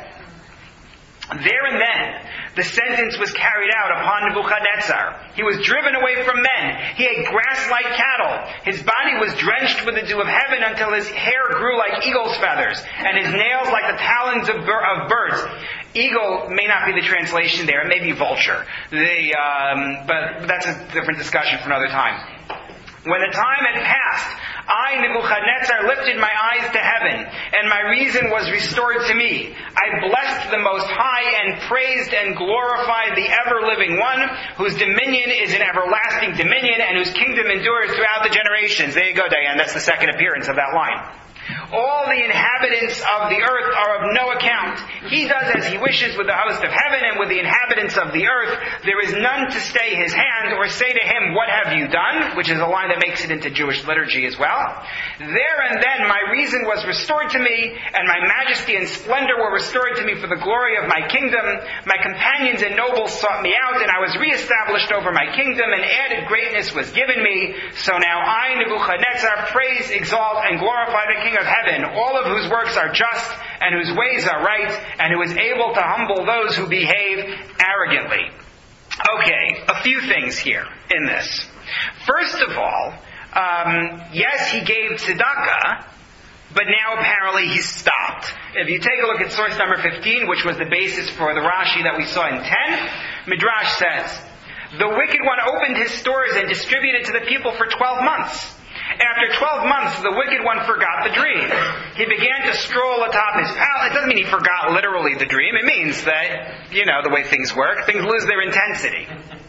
Speaker 1: There and then, the sentence was carried out upon Nebuchadnezzar. He was driven away from men. He ate grass like cattle. His body was drenched with the dew of heaven until his hair grew like eagle's feathers, and his nails like the talons of, of birds. Eagle may not be the translation there. It may be vulture. The, um, but that's a different discussion for another time. When the time had passed, I, Nebuchadnezzar, lifted my eyes to heaven, and my reason was restored to me. I blessed the Most High and praised and glorified the ever-living One, whose dominion is an everlasting dominion and whose kingdom endures throughout the generations. There you go, Diane. That's the second appearance of that line. All the inhabitants of the earth are of no account. He does as he wishes with the host of heaven and with the inhabitants of the earth. There is none to stay his hand or say to him, what have you done? Which is a line that makes it into Jewish liturgy as well. There and then my reason was restored to me, and my majesty and splendor were restored to me for the glory of my kingdom. My companions and nobles sought me out, and I was reestablished over my kingdom, and added greatness was given me. So now I, Nebuchadnezzar, praise, exalt, and glorify the King of heaven, all of whose works are just, and whose ways are right, and who is able to humble those who behave arrogantly. Okay, a few things here in this. First of all, um, yes, he gave tzedakah, but now apparently he's stopped. If you take a look at source number fifteen, which was the basis for the Rashi that we saw in ten, Midrash says, the wicked one opened his stores and distributed to the people for twelve months. After twelve months, the wicked one forgot the dream. He began to stroll atop his palace. It doesn't mean he forgot literally the dream. It means that, you know, the way things work, things lose their intensity.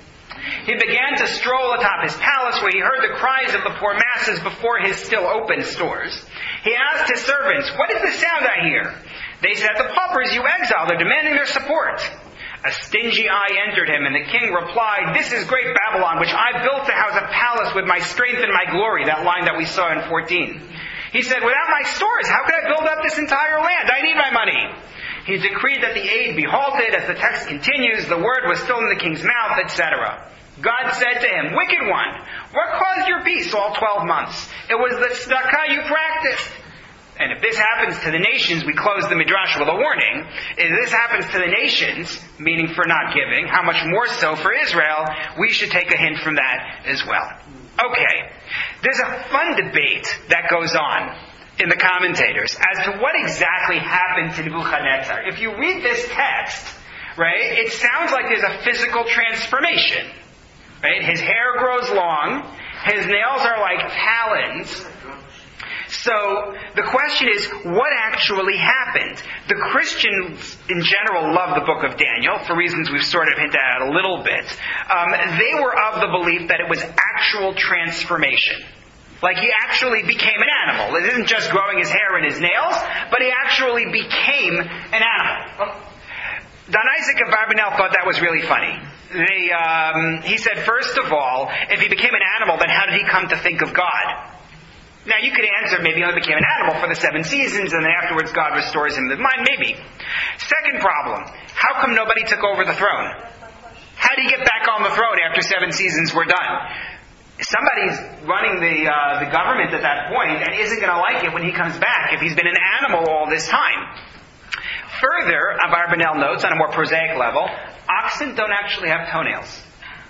Speaker 1: He began to stroll atop his palace where he heard the cries of the poor masses before his still open stores. He asked his servants, what is the sound I hear? They said, the paupers you exile, they're demanding their support. A stingy eye entered him, and the king replied, this is great Babylon, which I built to house a palace with my strength and my glory. That line that we saw in fourteen. He said, without my stores, how could I build up this entire land? I need my money. He decreed that the aid be halted. As the text continues, the word was still in the king's mouth, et cetera. God said to him, wicked one, what caused your peace all twelve months? It was the tzedakah you practiced. And if this happens to the nations, we close the Midrash with a warning. If this happens to the nations, meaning for not giving, how much more so for Israel, we should take a hint from that as well. Okay, there's a fun debate that goes on in the commentators as to what exactly happened to Nebuchadnezzar. If you read this text, right, it sounds like there's a physical transformation. Right? His hair grows long, his nails are like talons. So the question is, what actually happened? The Christians in general love the book of Daniel, for reasons we've sort of hinted at a little bit. Um, they were of the belief that it was actual transformation. Like he actually became an animal. It isn't just growing his hair and his nails, but he actually became an animal. Don Isaac of Barbanel thought that was really funny. They, um, he said, first of all, if he became an animal, then how did he come to think of God? Now, you could answer, maybe he only became an animal for the seven seasons, and then afterwards God restores him to mind. Maybe. Second problem, how come nobody took over the throne? How did he get back on the throne after seven seasons were done? Somebody's running the uh, the government at that point and isn't going to like it when he comes back if he's been an animal all this time. Further, Barbanel notes on a more prosaic level, oxen don't actually have toenails.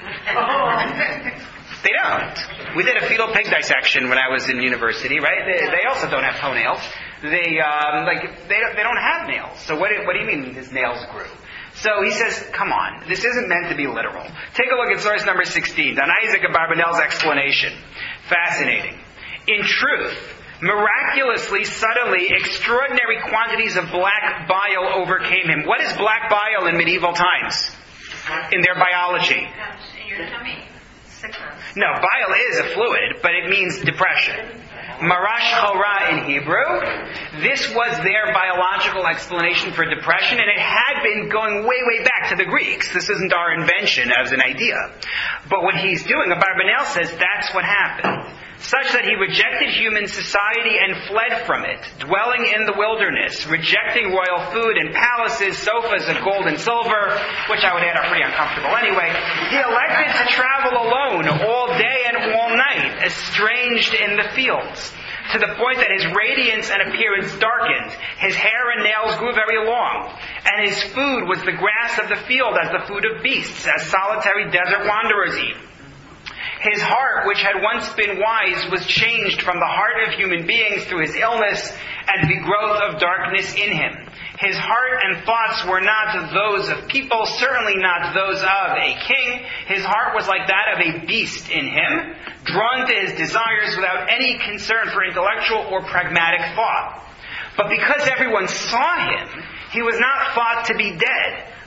Speaker 1: They don't. We did a fetal pig dissection when I was in university, right? They, they also don't have toenails. They um, like they don't, they don't have nails. So what do, what do you mean his nails grew? So he says, come on, this isn't meant to be literal. Take a look at source number sixteen, on Isaac of Barbanel's explanation. Fascinating. In truth, miraculously, suddenly, extraordinary quantities of black bile overcame him. What is black bile in medieval times? In their biology.
Speaker 5: In your tummy.
Speaker 1: No, bile is a fluid, but it means depression. Marash chora in Hebrew. This was their biological explanation for depression, and it had been going way, way back to the Greeks. This isn't our invention as an idea. But what he's doing, Barbanel says that's what happened. Such that he rejected human society and fled from it, dwelling in the wilderness, rejecting royal food and palaces, sofas of gold and silver, which I would add are pretty uncomfortable anyway. He elected to travel alone all day and all night, estranged in the fields, to the point that his radiance and appearance darkened. His hair and nails grew very long, and his food was the grass of the field as the food of beasts, as solitary desert wanderers eat. His heart, which had once been wise, was changed from the heart of human beings through his illness and the growth of darkness in him. His heart and thoughts were not those of people, certainly not those of a king. His heart was like that of a beast in him, drawn to his desires without any concern for intellectual or pragmatic thought. But because everyone saw him, he was not thought to be dead,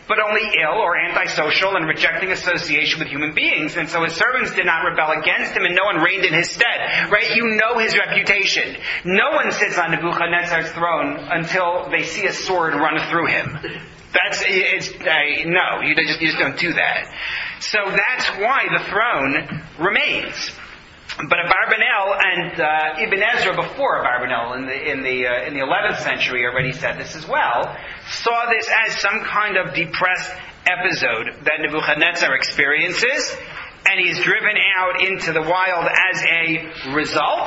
Speaker 1: but only ill or antisocial and rejecting association with human beings. And so his servants did not rebel against him, and no one reigned in his stead. Right? You know his reputation. No one sits on Nebuchadnezzar's throne until they see a sword run through him. That's, it's, uh, no, you just, you just don't do that. So that's why the throne remains. But Abarbanel and uh, Ibn Ezra before Abarbanel in the in the uh, in the eleventh century already said this as well, saw this as some kind of depressed episode that Nebuchadnezzar experiences, and he is driven out into the wild as a result.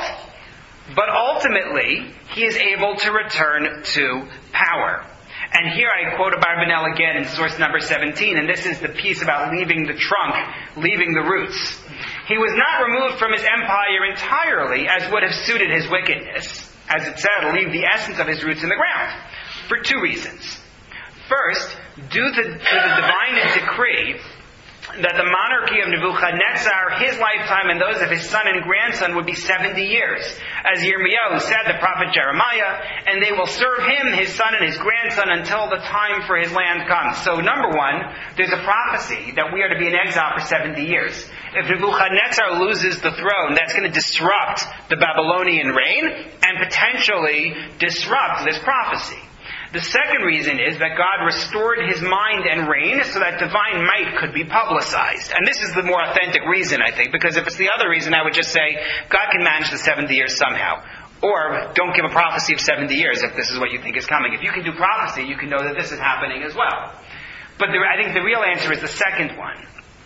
Speaker 1: But ultimately, he is able to return to power. And here I quote Abarbanel again in source number seventeen, and this is the piece about leaving the trunk, leaving the roots. He was not removed from his empire entirely, as would have suited his wickedness. As it said, leave the essence of his roots in the ground. For two reasons. First, due to, to the divine decree that the monarchy of Nebuchadnezzar, his lifetime and those of his son and grandson would be seventy years. As Yirmiyahu said, the prophet Jeremiah, and they will serve him, his son and his grandson, until the time for his land comes. So number one, there's a prophecy that we are to be in exile for seventy years. If Nebuchadnezzar loses the throne, that's going to disrupt the Babylonian reign and potentially disrupt this prophecy. The second reason is that God restored his mind and reign so that divine might could be publicized. And this is the more authentic reason, I think, because if it's the other reason, I would just say, God can manage the seventy years somehow. Or, don't give a prophecy of seventy years if this is what you think is coming. If you can do prophecy, you can know that this is happening as well. But the, I think the real answer is the second one.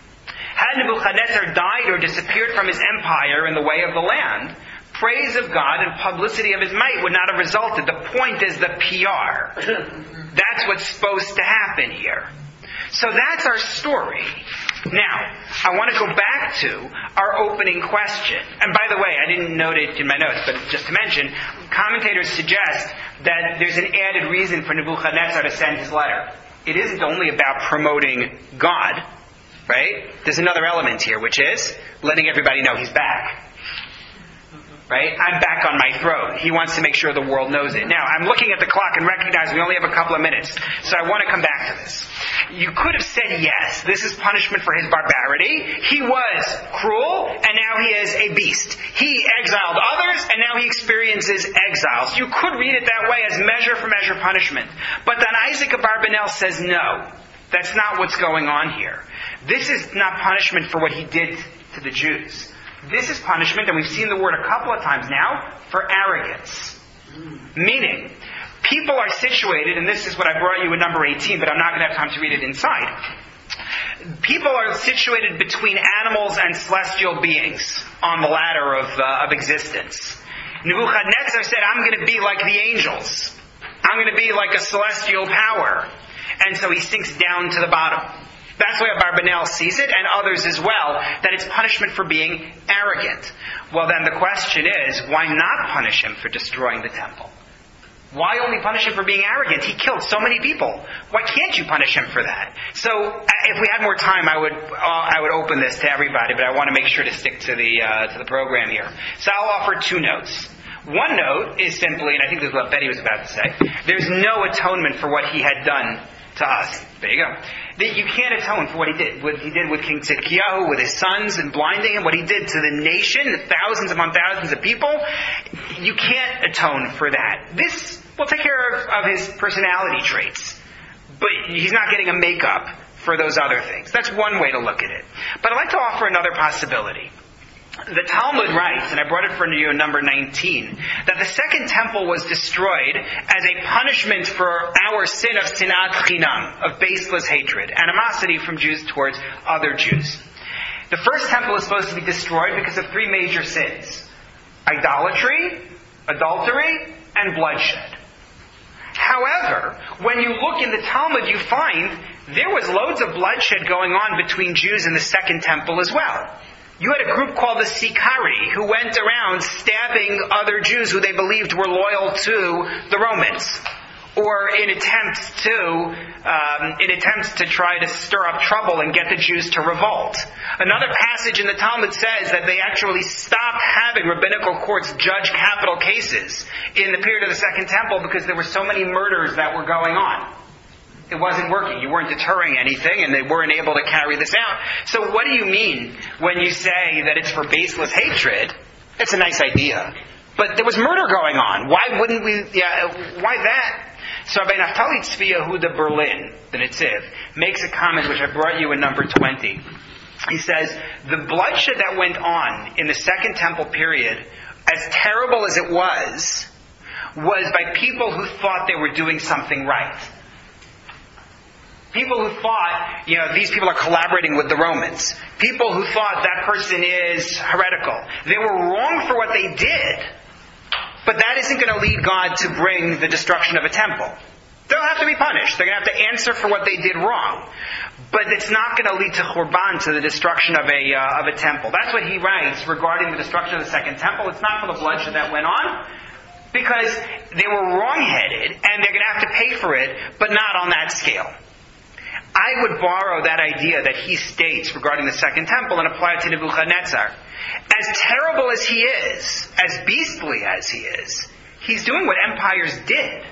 Speaker 1: Had Nebuchadnezzar died or disappeared from his empire in the way of the land, praise of God and publicity of his might would not have resulted. The point is the P R. That's what's supposed to happen here. So that's our story. Now, I want to go back to our opening question. And by the way, I didn't note it in my notes, but just to mention, commentators suggest that there's an added reason for Nebuchadnezzar to send his letter. It isn't only about promoting God, right? There's another element here, which is letting everybody know he's back. Right? I'm back on my throne. He wants to make sure the world knows it. Now, I'm looking at the clock and recognize we only have a couple of minutes. So I want to come back to this. You could have said yes, this is punishment for his barbarity. He was cruel, and now he is a beast. He exiled others, and now he experiences exiles. You could read it that way as measure for measure punishment. But then Isaac of Abarbanel says no. That's not what's going on here. This is not punishment for what he did to the Jews. This is punishment, and we've seen the word a couple of times now, for arrogance. Meaning, people are situated, and this is what I brought you in number eighteen, but I'm not going to have time to read it inside. People are situated between animals and celestial beings on the ladder of, uh, of existence. Nebuchadnezzar said, I'm going to be like the angels. I'm going to be like a celestial power. And so he sinks down to the bottom. That's why Abarbanel sees it, and others as well, that it's punishment for being arrogant. Well, then the question is, why not punish him for destroying the temple? Why only punish him for being arrogant? He killed so many people. Why can't you punish him for that? So, if we had more time, I would uh, I would open this to everybody, but I want to make sure to stick to the uh, to the program here. So I'll offer two notes. One note is simply, and I think this is what Betty was about to say, there's no atonement for what he had done to us. There you go. That you can't atone for what he did. What he did with King Tzidkiyahu, with his sons and blinding him, what he did to the nation, thousands upon thousands of people, you can't atone for that. This will take care of, of his personality traits. But he's not getting a makeup for those other things. That's one way to look at it. But I'd like to offer another possibility. The Talmud writes, and I brought it for you in number nineteen, that the second temple was destroyed as a punishment for our sin of sinat chinam, of baseless hatred, animosity from Jews towards other Jews. The first temple is supposed to be destroyed because of three major sins: idolatry, adultery, and bloodshed. However, when you look in the Talmud, you find there was loads of bloodshed going on between Jews in the second temple as well. You had a group called the Sikari who went around stabbing other Jews who they believed were loyal to the Romans, or in attempts to um, in attempts to try to stir up trouble and get the Jews to revolt. Another passage in the Talmud says that they actually stopped having rabbinical courts judge capital cases in the period of the Second Temple because there were so many murders that were going on. It wasn't working. You weren't deterring anything, and they weren't able to carry this out. So what do you mean when you say that it's for baseless hatred? It's a nice idea. But there was murder going on. Why wouldn't we, yeah, why that? So Rabbi Naftali Tzvi Yehuda Berlin, the Netziv, makes a comment which I brought you in number twenty. He says, the bloodshed that went on in the Second Temple period, as terrible as it was, was by people who thought they were doing something right. People who thought, you know, these people are collaborating with the Romans. People who thought that person is heretical. They were wrong for what they did, but that isn't going to lead God to bring the destruction of a temple. They'll have to be punished. They're going to have to answer for what they did wrong. But it's not going to lead to Churban, to the destruction of a uh, of a temple. That's what he writes regarding the destruction of the Second Temple. It's not for the bloodshed that went on, because they were wrong-headed, and they're going to have to pay for it, but not on that scale. I would borrow that idea that he states regarding the Second Temple and apply it to Nebuchadnezzar. As terrible as he is, as beastly as he is, he's doing what empires did.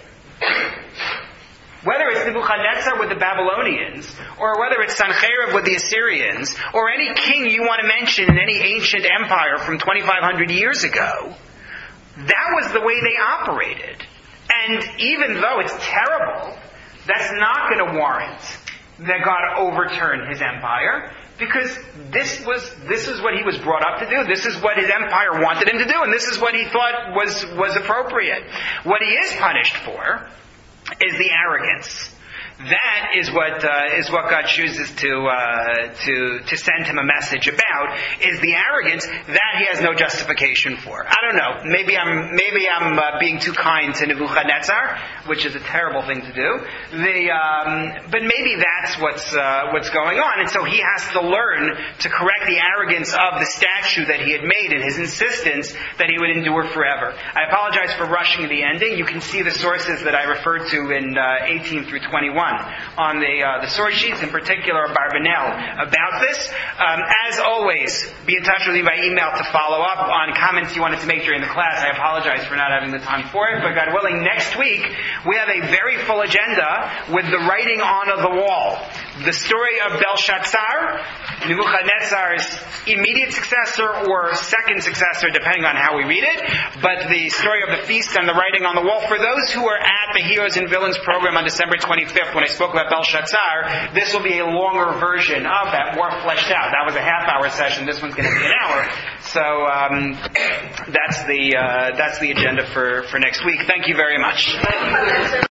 Speaker 1: Whether it's Nebuchadnezzar with the Babylonians, or whether it's Sancherib with the Assyrians, or any king you want to mention in any ancient empire from twenty-five hundred years ago, that was the way they operated. And even though it's terrible, that's not going to warrant that God overturn his empire, because this was this is what he was brought up to do. This is what his empire wanted him to do, and this is what he thought was, was appropriate. What he is punished for is the arrogance. That is what uh, is what God chooses to uh, to to send him a message about, is the arrogance that he has no justification for. I don't know. Maybe I'm maybe I'm uh, being too kind to Nebuchadnezzar, which is a terrible thing to do. The um, but maybe that's what's uh, what's going on, and so he has to learn to correct the arrogance of the statue that he had made and his insistence that he would endure forever. I apologize for rushing the ending. You can see the sources that I referred to in uh, eighteen through twenty-one. On the uh, the source sheets, in particular Barbanel, about this. Um, as always, be in touch with me by email to follow up on comments you wanted to make during the class. I apologize for not having the time for it, but God willing, next week we have a very full agenda with the writing on the wall. The story of Belshazzar, Nebuchadnezzar's immediate successor or second successor, depending on how we read it, but the story of the feast and the writing on the wall. For those who are at the Heroes and Villains program on December twenty-fifth, when I spoke about Belshazzar, this will be a longer version of that, more fleshed out. That was a half-hour session. This one's going to be an hour. So um, that's the uh, that's the agenda for, for next week. Thank you very much.